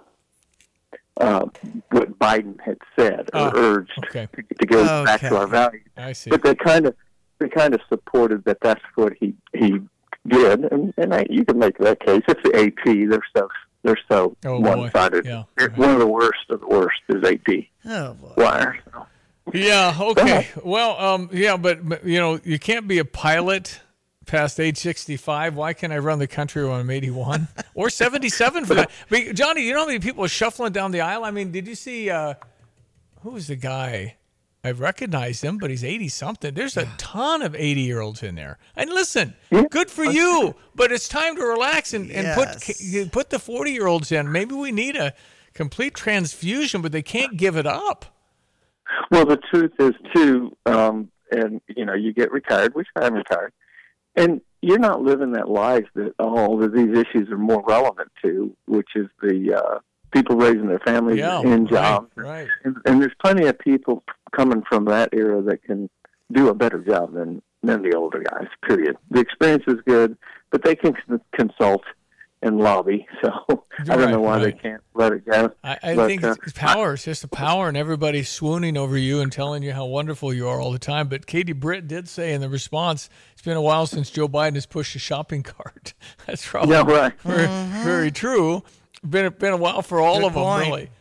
what Biden had said or urged to go back to our values. I see. But they kind of supported that. That's what he did, and you can make that case. It's the AP. They're so one-sided. Yeah, one of the worst is AP. Oh boy. Wire. Yeah. Okay. Well, but you can't be a pilot past age 65. Why can't I run the country when I'm 81 or 77 for that? I mean, Johnny, you know how many people are shuffling down the aisle? I mean, did you see who was the guy? I recognized him, but he's 80-something. There's a ton of 80-year-olds in there. And listen, good for you, but it's time to relax and put the 40-year-olds in. Maybe we need a complete transfusion, but they can't give it up. Well, the truth is, too, and, you get retired, which I'm retired, and you're not living that life that all of these issues are more relevant to, which is the people raising their families in jobs. Right. And there's plenty of people coming from that era that can do a better job than the older guys, period. The experience is good, but they can consult and lobby, so I don't know why they can't let it go. I think it's power. It's just the power, and everybody's swooning over you and telling you how wonderful you are all the time. But Katie Britt did say in the response, it's been a while since Joe Biden has pushed a shopping cart. That's probably very true. Been a while for all of them, really.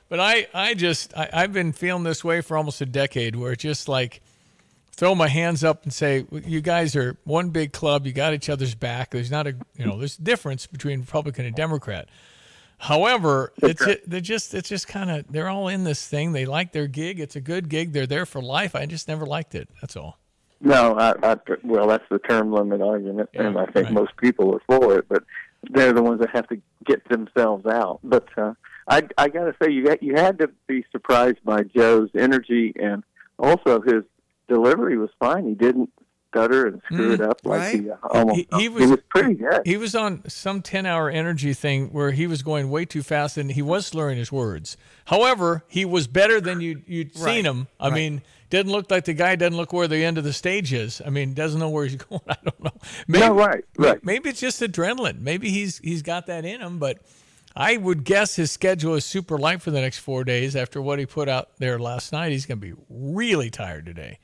But I've been feeling this way for almost a decade, where it's just like throw my hands up and say, you guys are one big club. You got each other's back. There's not there's a difference between Republican and Democrat. However, it's just kind of, they're all in this thing. They like their gig. It's a good gig. They're there for life. I just never liked it. That's all. No, well, that's the term limit argument, and I think most people are for it, but they're the ones that have to get themselves out. But I got to say, you had to be surprised by Joe's energy, and also his delivery was fine. He didn't stutter and screw it up like he was pretty good. He was on some 10-hour energy thing where he was going way too fast, and he was slurring his words. However, he was better than you'd seen him. I mean, didn't look like the guy doesn't look where the end of the stage is. I mean, doesn't know where he's going. I don't know. Maybe, maybe it's just adrenaline. Maybe he's got that in him, but I would guess his schedule is super light for the next 4 days. After what he put out there last night, he's going to be really tired today.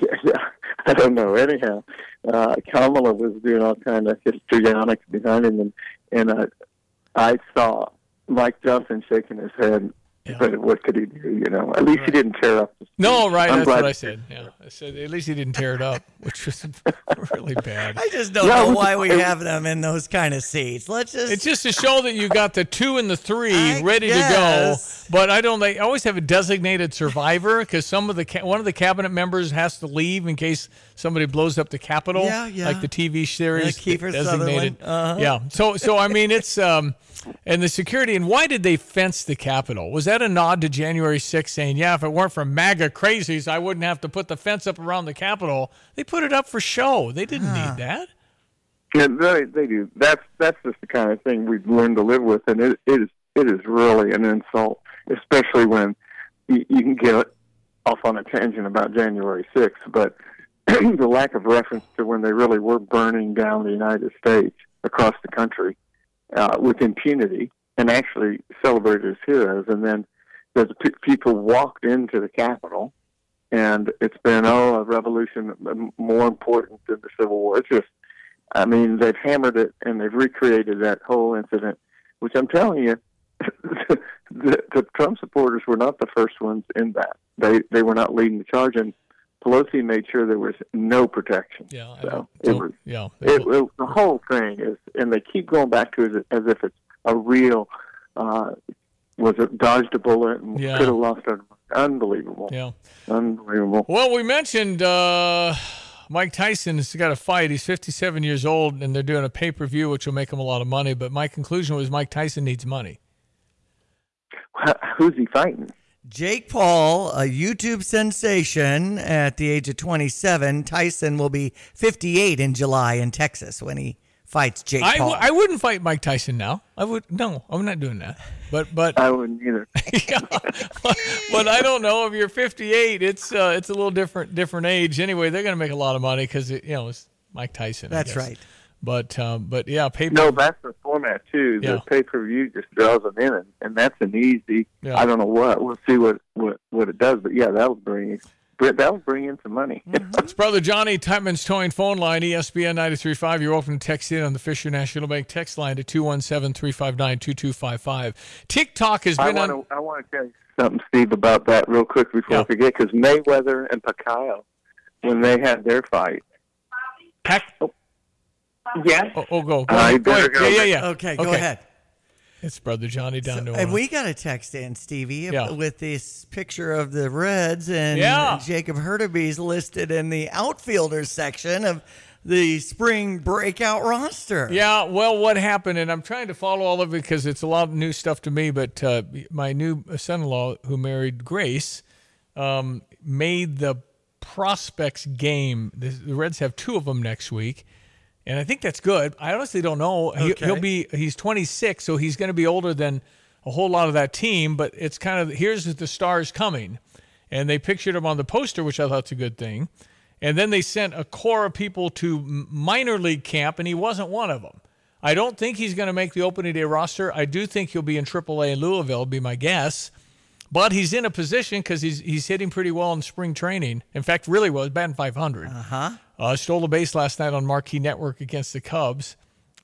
I don't know. Anyhow, Kamala was doing all kind of histrionics behind him, and I saw Mike Johnson shaking his head. But what could he do? At least he didn't tear up. No, right. That's what I said. Yeah, I said at least he didn't tear it up, which was really bad. I just don't know why we have them in those kind of seats. It's just to show that you got the 2 and the 3 ready to go. But they always have a designated survivor because one of the cabinet members has to leave in case somebody blows up the Capitol. Yeah. Like the TV series Kiefer designated. Sutherland. Yeah. So I mean it's and the security, and why did they fence the Capitol? Was that a nod to January 6th saying, if it weren't for MAGA crazies, I wouldn't have to put the fence up around the Capitol? They put it up for show. They didn't need that. Yeah, they do. That's just the kind of thing we've learned to live with, and it is really an insult, especially when you can get off on a tangent about January 6th, but the lack of reference to when they really were burning down the United States across the country with impunity, and actually celebrated as heroes. And then people walked into the Capitol, and it's been, a revolution more important than the Civil War. It's just, they've hammered it, and they've recreated that whole incident, which I'm telling you, the Trump supporters were not the first ones in that. They were not leading the charge, and Pelosi made sure there was no protection. Yeah, so the whole thing is, and they keep going back to it as if it's a real, was it dodged a bullet and could have lost it. Unbelievable. Yeah. Unbelievable. Well, we mentioned Mike Tyson has got a fight. He's 57 years old, and they're doing a pay-per-view, which will make him a lot of money. But my conclusion was Mike Tyson needs money. Who's he fighting? Jake Paul, a YouTube sensation at the age of 27. Tyson will be 58 in July in Texas when he fights Jake Paul. I wouldn't fight Mike Tyson now. No, I'm not doing that. But I wouldn't either. but I don't know. If you're 58, it's a little different age. Anyway, they're going to make a lot of money because it's Mike Tyson. That's right. But yeah, No, that's the format too. The pay-per-view just draws them in, and that's an easy. Yeah. I don't know what. We'll see what it does, but yeah, that'll bring in some money. It's Brother Johnny, Tideman's Towing phone line, ESPN 93.5. You're welcome to text in on the Fisher National Bank text line to 217-359-2255. TikTok has been on. I want to tell you something, Steve, about that real quick before I forget, because Mayweather and Pacquiao, when they had their fight. Yeah. Go ahead. Yeah. Okay, go ahead. It's Brother Johnny down to and we got a text in, Stevie, with this picture of the Reds and Jacob Hurtubise listed in the outfielders section of the spring breakout roster. Yeah, well, what happened, and I'm trying to follow all of it because it's a lot of new stuff to me, but my new son-in-law who married Grace made the prospects game. The Reds have 2 of them next week. And I think that's good. I honestly don't know. Okay. He's 26, so he's going to be older than a whole lot of that team. But it's kind of, here's the stars coming. And they pictured him on the poster, which I thought's a good thing. And then they sent a core of people to minor league camp, and he wasn't one of them. I don't think he's going to make the opening day roster. I do think he'll be in AAA in Louisville, be my guess. But he's in a position because he's hitting pretty well in spring training. In fact, really well. He's batting .500. Stole a base last night on Marquee Network against the Cubs.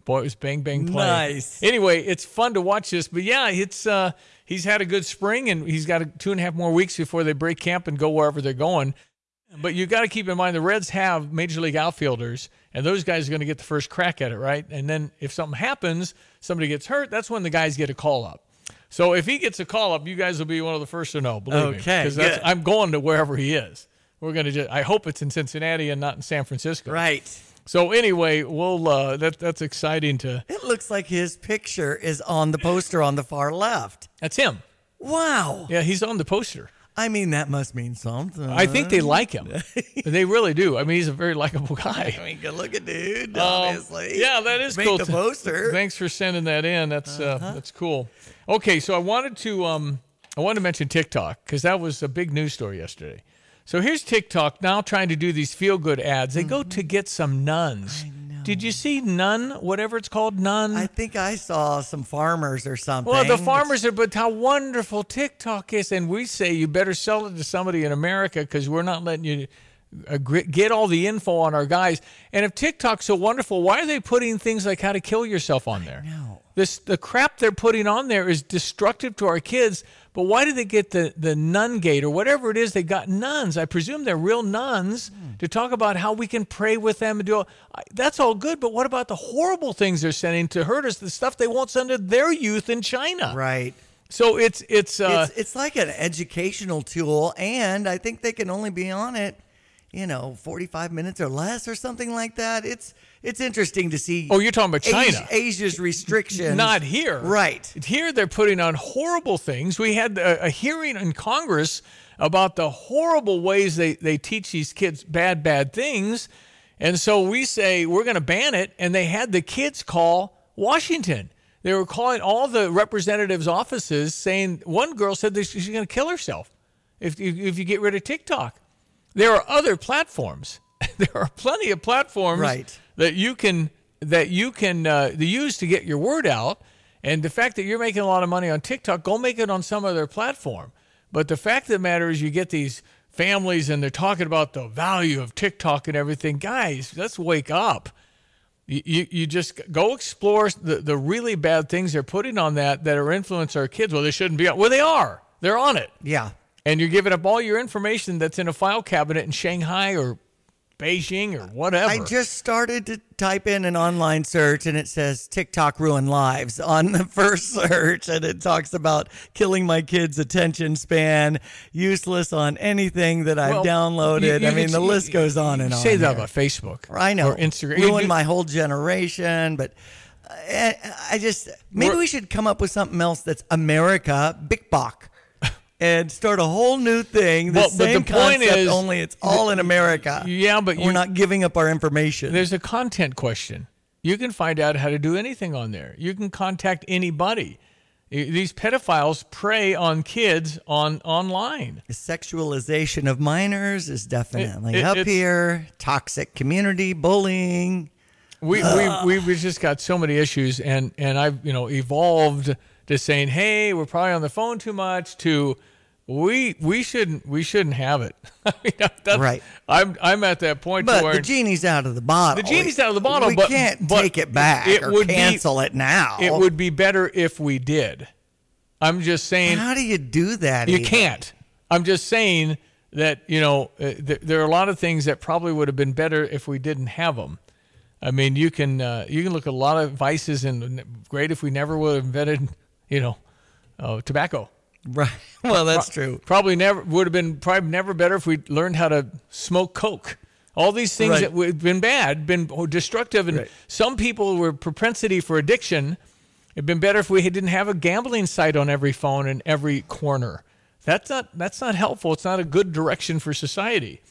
Boy, it was bang, bang, play. Nice. Anyway, it's fun to watch this. But, yeah, it's he's had a good spring, and he's got 2.5 more weeks before they break camp and go wherever they're going. But you got to keep in mind the Reds have Major League outfielders, and those guys are going to get the first crack at it, right? And then if something happens, somebody gets hurt, that's when the guys get a call-up. So if he gets a call-up, you guys will be one of the first to know, believe me. Okay, Because I'm going to wherever he is. We're going to I hope it's in Cincinnati and not in San Francisco. Right. So anyway, we'll that's exciting to. It looks like his picture is on the poster on the far left. That's him. Wow. Yeah, he's on the poster. I mean, that must mean something. I think they like him. They really do. I mean, he's a very likable guy. I mean, good looking dude, obviously. Yeah, that is Make cool. the poster. Thanks for sending that in. That's cool. Okay, so I wanted to mention TikTok because that was a big news story yesterday. So here's TikTok now trying to do these feel-good ads. They go to get some nuns. Did you see Nun, whatever it's called, Nun? I think I saw some farmers or something. Well, the farmers are, but how wonderful TikTok is. And we say you better sell it to somebody in America because we're not letting you get all the info on our guys. And if TikTok's so wonderful, why are they putting things like how to kill yourself on there? The crap they're putting on there is destructive to our kids. But why do they get the nun gate or whatever it is? They got nuns. I presume they're real nuns to talk about how we can pray with them and do all. That's all good. But what about the horrible things they're sending to hurt us? The stuff they won't send to their youth in China. Right. So it's like an educational tool, and I think they can only be on it, 45 minutes or less or something like that. It's interesting to see. Oh, you're talking about China. Asia's restrictions. Not here. Right. Here they're putting on horrible things. We had a hearing in Congress about the horrible ways they teach these kids bad things. And so we say we're going to ban it. And they had the kids call Washington. They were calling all the representatives' offices saying one girl said that she's going to kill herself if you get rid of TikTok. There are other platforms. There are plenty of platforms that you can use to get your word out. And the fact that you're making a lot of money on TikTok, go make it on some other platform. But the fact of the matter is you get these families and they're talking about the value of TikTok and everything. Guys, let's wake up. You just go explore the really bad things they're putting on that are influencing our kids. Well, they shouldn't be on. Well, they are. They're on it. Yeah. And you're giving up all your information that's in a file cabinet in Shanghai or Beijing or whatever. I just started to type in an online search and it says TikTok ruined lives on the first search, and it talks about killing my kids' attention span, useless on anything that I've downloaded. The list goes on and on. Say that about Facebook. I know. Or Instagram. Ruined my whole generation, but maybe we should come up with something else that's America, Big Bok. And start a whole new thing. The same point concept, is only it's all in America. Yeah, but we're not giving up our information. There's a content question. You can find out how to do anything on there. You can contact anybody. These pedophiles prey on kids online. The sexualization of minors is definitely up here. Toxic community bullying. We've just got so many issues, and I've evolved to saying, hey, we're probably on the phone too much. To we shouldn't have it. Right. I'm at that point. But where the genie's out of the bottle. The genie's out of the bottle. We can't take it back or cancel it now. It would be better if we did. I'm just saying. How do you do that? You can't. I'm just saying that there are a lot of things that probably would have been better if we didn't have them. I mean, you can look at a lot of vices, and great if we never would have invented, tobacco. Right. Well, that's true. Probably never better if we learned how to smoke coke. All these things that would have been bad, been destructive, and some people were propensity for addiction. It'd been better if we didn't have a gambling site on every phone in every corner. That's not helpful. It's not a good direction for society.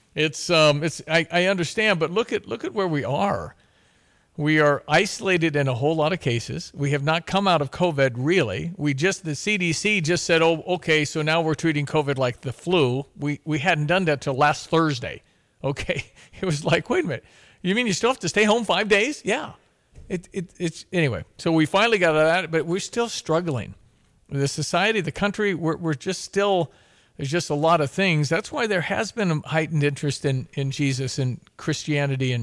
I understand, but look at where we are. We are isolated in a whole lot of cases. We have not come out of COVID, really. The CDC just said, oh, okay, so now we're treating COVID like the flu. We hadn't done that till last Thursday. Okay. It was like, wait a minute. You mean you still have to stay home 5 days? Yeah. It's anyway. So we finally got out of that, but we're still struggling. The society, the country, we're just still, there's just a lot of things. That's why there has been a heightened interest in Jesus and Christianity and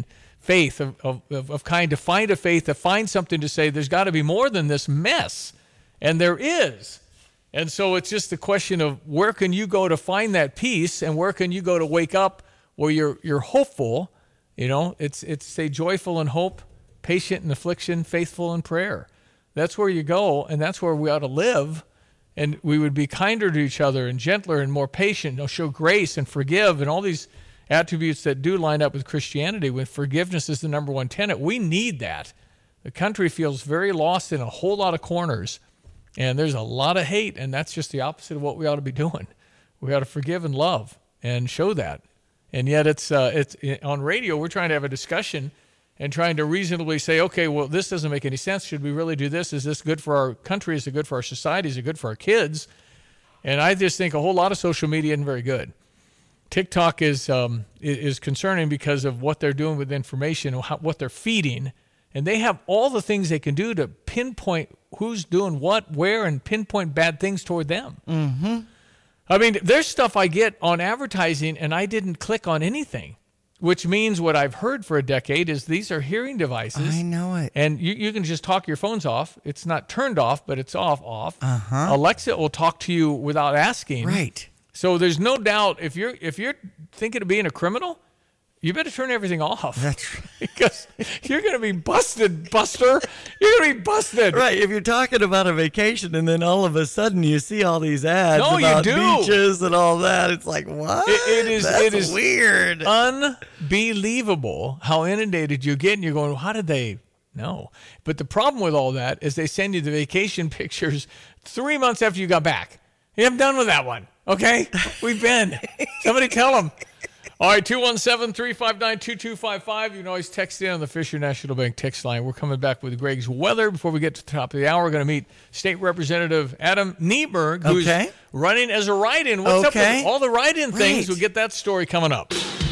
faith, of kind to find a faith, to find something to say, there's got to be more than this mess. And there is. And so it's just the question of where can you go to find that peace, and where can you go to wake up where you're hopeful. It's stay joyful in hope, patient in affliction, faithful in prayer. That's where you go, and that's where we ought to live. And we would be kinder to each other and gentler and more patient, show grace and forgive, and all these attributes that do line up with Christianity, when forgiveness is the number one tenet. We need that. The country feels very lost in a whole lot of corners, and there's a lot of hate, and that's just the opposite of what we ought to be doing. We ought to forgive and love and show that. And yet it's on radio, we're trying to have a discussion and trying to reasonably say, okay, well, this doesn't make any sense. Should we really do this? Is this good for our country? Is it good for our society? Is it good for our kids? And I just think a whole lot of social media isn't very good. TikTok is concerning because of what they're doing with information, what they're feeding. And they have all the things they can do to pinpoint who's doing what, where, and pinpoint bad things toward them. Mm-hmm. I mean, there's stuff I get on advertising, and I didn't click on anything. Which means what I've heard for a decade is these are hearing devices. I know it. And you can just talk your phones off. It's not turned off, but it's off. Uh-huh. Alexa will talk to you without asking. Right. So there's no doubt if you're thinking of being a criminal, you better turn everything off. That's right. Because you're going to be busted, Buster. You're going to be busted. Right. If you're talking about a vacation and then all of a sudden you see all these ads about beaches and all that, it's like, what? It is weird. Unbelievable how inundated you get, and you're going, how did they know? But the problem with all that is they send you the vacation pictures 3 months after you got back. Yeah, I'm done with that one. Okay? We've been. Somebody tell them. All right, 217-359-2255. You can always text in on the Fisher National Bank text line. We're coming back with Greg's weather. Before we get to the top of the hour, we're going to meet State Representative Adam Nieberg, who's running as a write-in. What's up with all the write-in things? We'll get that story coming up.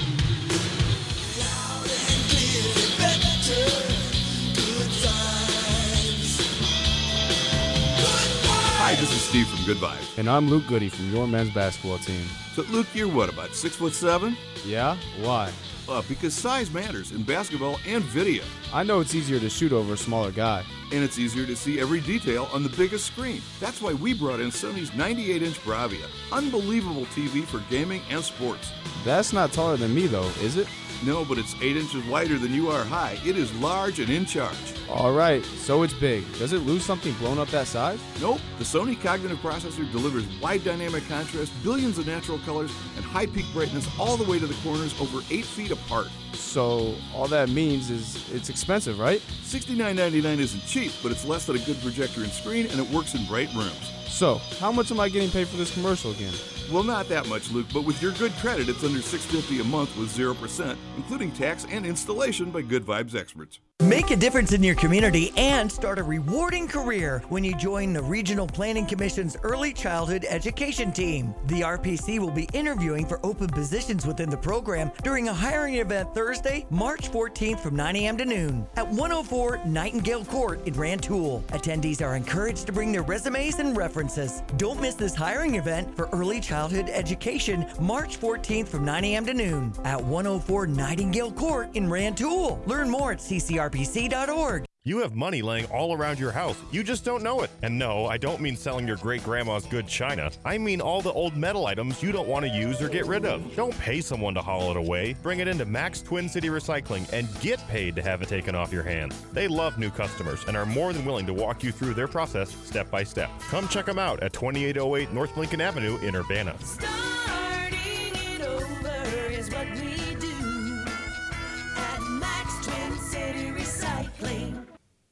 Hi, this is Steve from Good Vibes. And I'm Luke Goody from your men's basketball team. So, Luke, you're what, about 6'7"? Yeah? Why? Because size matters in basketball and video. I know it's easier to shoot over a smaller guy. And it's easier to see every detail on the biggest screen. That's why we brought in Sony's 98-inch Bravia. Unbelievable TV for gaming and sports. That's not taller than me, though, is it? No, but it's 8 inches wider than you are high. It is large and in charge. All right, so it's big. Does it lose something blown up that size? Nope. The Sony Cognitive Processor delivers wide dynamic contrast, billions of natural colors, and high peak brightness all the way to the corners over 8 feet apart. So all that means is it's expensive, right? $69.99 isn't cheap, but it's less than a good projector and screen, and it works in bright rooms. So, how much am I getting paid for this commercial again? Well, not that much, Luke, but with your good credit, it's under $650 a month with 0%, including tax and installation by Good Vibes experts. Make a difference in your community and start a rewarding career when you join the Regional Planning Commission's Early Childhood Education Team. The RPC will be interviewing for open positions within the program during a hiring event Thursday, March 14th from 9 a.m. to noon at 104 Nightingale Court in Rantoul. Attendees are encouraged to bring their resumes and references. Don't miss this hiring event for Early Childhood Education, March 14th from 9 a.m. to noon at 104 Nightingale Court in Rantoul. Learn more at CCRPC.org. You have money laying all around your house. You just don't know it. And no, I don't mean selling your great-grandma's good china. I mean all the old metal items you don't want to use or get rid of. Don't pay someone to haul it away. Bring it into Max Twin City Recycling and get paid to have it taken off your hands. They love new customers and are more than willing to walk you through their process step by step. Come check them out at 2808 North Lincoln Avenue in Urbana. Starting it over is what we do at Max Twin City Recycling.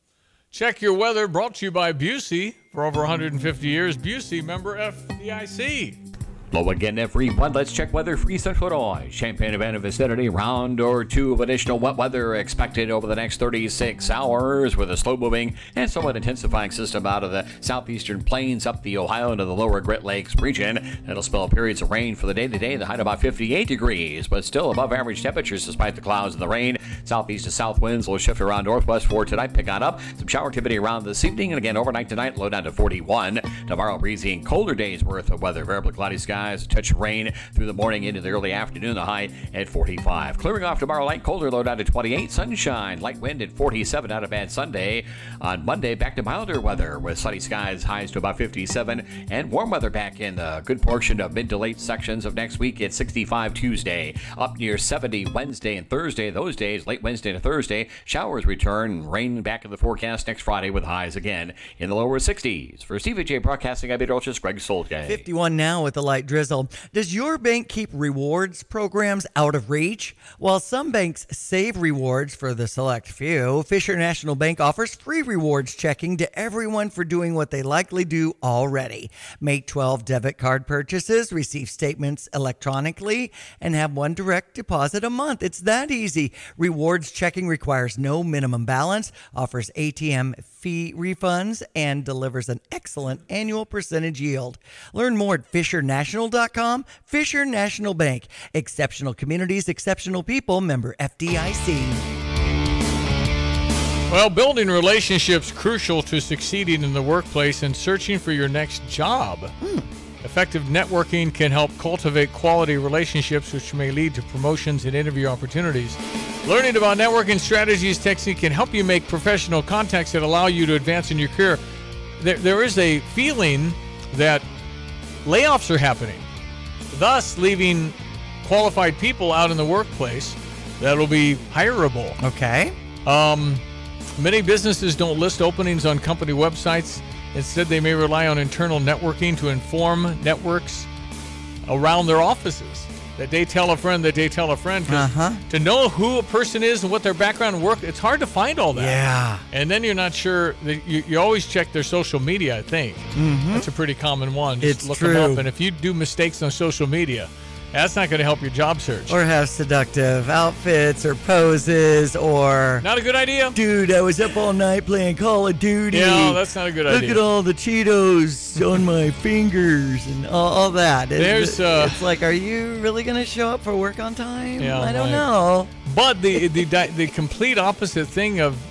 Check your weather, brought to you by Busey. For over 150 years, Busey, member FDIC. Hello again, everyone. Let's check weather for East Central Illinois. Champaign, Urbana vicinity, round or two of additional wet weather expected over the next 36 hours with a slow-moving and somewhat intensifying system out of the southeastern plains up the Ohio into the lower Great Lakes region. It'll spell periods of rain for the day today, the high about 58 degrees, but still above average temperatures despite the clouds and the rain. Southeast to south winds will shift around northwest for tonight, pick on up. Some shower activity around this evening, and again overnight tonight, low down to 41. Tomorrow, breezy and colder days worth of weather. Variably cloudy skies skies, a touch of rain through the morning into the early afternoon, the high at 45. Clearing off tomorrow, light colder low down to 28. Sunshine, light wind at 47, not a bad Sunday. On Monday, back to milder weather with sunny skies, highs to about 57, and warm weather back in the good portion of mid to late sections of next week at 65 Tuesday. Up near 70 Wednesday and Thursday. Those days, late Wednesday to Thursday, showers return, rain back in the forecast next Friday with highs again in the lower 60s. For Stevie J Broadcasting, I'm Meteorologist Greg Solke. 51 now with a light drizzle. Does your bank keep rewards programs out of reach? While some banks save rewards for the select few, Fisher National Bank offers free rewards checking to everyone for doing what they likely do already. Make 12 debit card purchases, receive statements electronically, and have one direct deposit a month. It's that easy. Rewards checking requires no minimum balance, offers ATM fee refunds, and delivers an excellent annual percentage yield. Learn more at FisherNational.com. Fisher National Bank. Exceptional communities, exceptional people. Member FDIC. Well, building relationships crucial to succeeding in the workplace and searching for your next job. Effective networking can help cultivate quality relationships, which may lead to promotions and interview opportunities. Learning about networking strategies, techniques can help you make professional contacts that allow you to advance in your career. There is a feeling that layoffs are happening, thus leaving qualified people out in the workplace that will be hireable. Okay. Many businesses don't list openings on company websites. Instead, they may rely on internal networking to inform networks around their offices. That they tell a friend that they tell a friend. To know who a person is and what their background and work, it's hard to find all that. Yeah. And then you're not sure. You always check their social media, I think. That's a pretty common one. Just look them up. And if you do mistakes on social media, that's not going to help your job search. Or have seductive outfits or poses or... Not a good idea. Dude, I was up all night playing Call of Duty. Yeah, that's not a good idea. Look at all the Cheetos on my fingers and all that. It's like, are you really going to show up for work on time? Yeah, I don't know. But the complete opposite thing of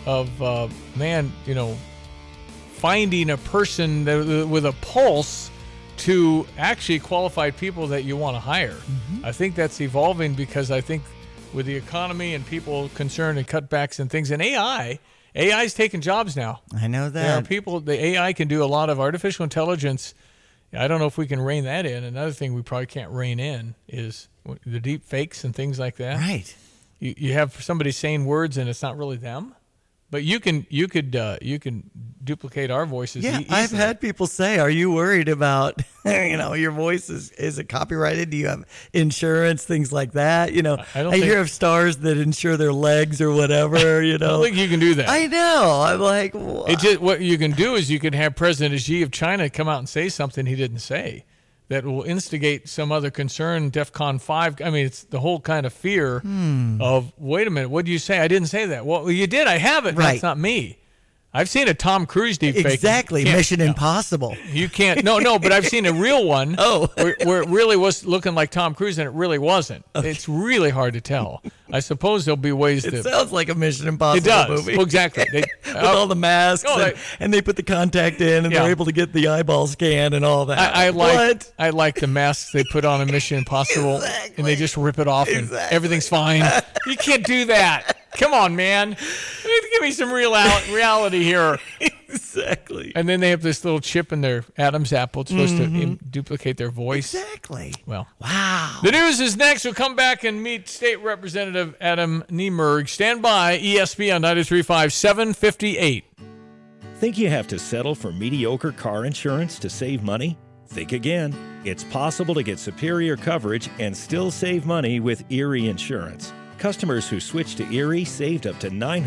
finding a person with a pulse to actually qualified people that you want to hire. I think that's evolving because I think with the economy and people concerned and cutbacks and things, and AI is taking jobs now. I know that. There are people, the AI can do a lot of artificial intelligence. I don't know if we can rein that in. Another thing we probably can't rein in is the deep fakes and things like that. Right. You have somebody saying words and it's not really them. But you can duplicate our voices. Yeah, easily. I've had people say, "Are you worried about your voice is it copyrighted? Do you have insurance, things like that?" I hear of stars that insure their legs or whatever. I don't think you can do that. I know. I'm like, what you can do is you can have President Xi of China come out and say something he didn't say that will instigate some other concern, DEFCON 5. I mean, it's the whole kind of fear of, wait a minute, what did you say? I didn't say that. Well, you did. I have it. Right. That's not me. I've seen a Tom Cruise deepfake. Exactly. Mission Impossible. You can't. No, but I've seen a real one where it really was looking like Tom Cruise and it really wasn't. Okay. It's really hard to tell. I suppose there'll be ways to. It sounds like a Mission Impossible movie. Well, exactly. With all the masks and they put the contact in and they're able to get the eyeball scan and all that. I like the masks they put on a Mission Impossible and they just rip it off and everything's fine. You can't do that. Come on, man. Give me some reality here. Exactly. And then they have this little chip in their Adam's apple. It's supposed to duplicate their voice. Exactly. Well. Wow. The news is next. We'll come back and meet State Representative Adam Niemerg. Stand by. ESPN 93.5, 758. Think you have to settle for mediocre car insurance to save money? Think again. It's possible to get superior coverage and still save money with Erie Insurance. Customers who switched to Erie saved up to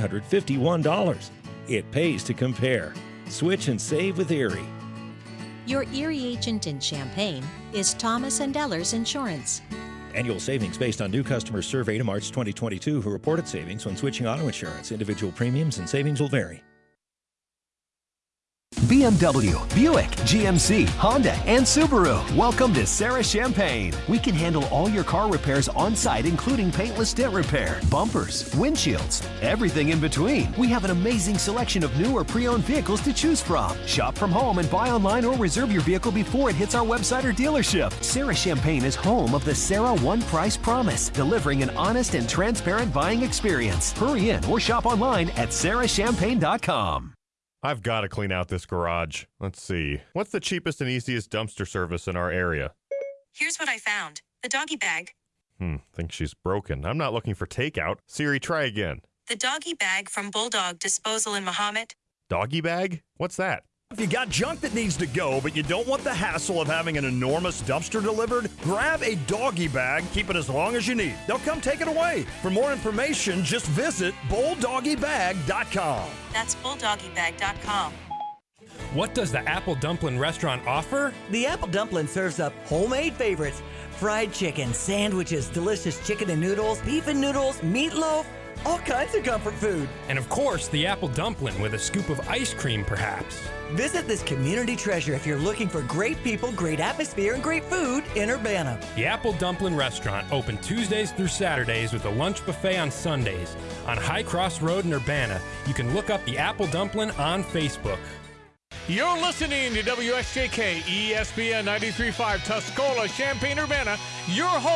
$951. It pays to compare. Switch and save with Erie. Your Erie agent in Champaign is Thomas & Ellers Insurance. Annual savings based on new customers surveyed in March 2022 who reported savings when switching auto insurance. Individual premiums and savings will vary. BMW, Buick, GMC, Honda, and Subaru. Welcome to Sarah Champagne. We can handle all your car repairs on site, including paintless dent repair, bumpers, windshields, everything in between. We have an amazing selection of new or pre-owned vehicles to choose from. Shop from home and buy online or reserve your vehicle before it hits our website or dealership. Sarah Champagne is home of the Sarah One Price Promise, delivering an honest and transparent buying experience. Hurry in or shop online at sarahchampagne.com. I've got to clean out this garage. Let's see. What's the cheapest and easiest dumpster service in our area? Here's what I found. The doggy bag. Think she's broken. I'm not looking for takeout. Siri, try again. The doggy bag from Bulldog Disposal in Mahomet. Doggy bag? What's that? If you got junk that needs to go, but you don't want the hassle of having an enormous dumpster delivered, grab a doggy bag, keep it as long as you need. They'll come take it away. For more information, just visit bulldoggybag.com. That's bulldoggybag.com. What does the Apple Dumpling Restaurant offer? The Apple Dumpling serves up homemade favorites, fried chicken, sandwiches, delicious chicken and noodles, beef and noodles, meatloaf, all kinds of comfort food. And of course, the Apple Dumpling with a scoop of ice cream, perhaps. Visit this community treasure if you're looking for great people, great atmosphere, and great food in Urbana. The Apple Dumpling Restaurant, open Tuesdays through Saturdays with a lunch buffet on Sundays. On High Cross Road in Urbana, you can look up the Apple Dumpling on Facebook. You're listening to WSJK ESPN 93.5 Tuscola, Champaign, Urbana, your home.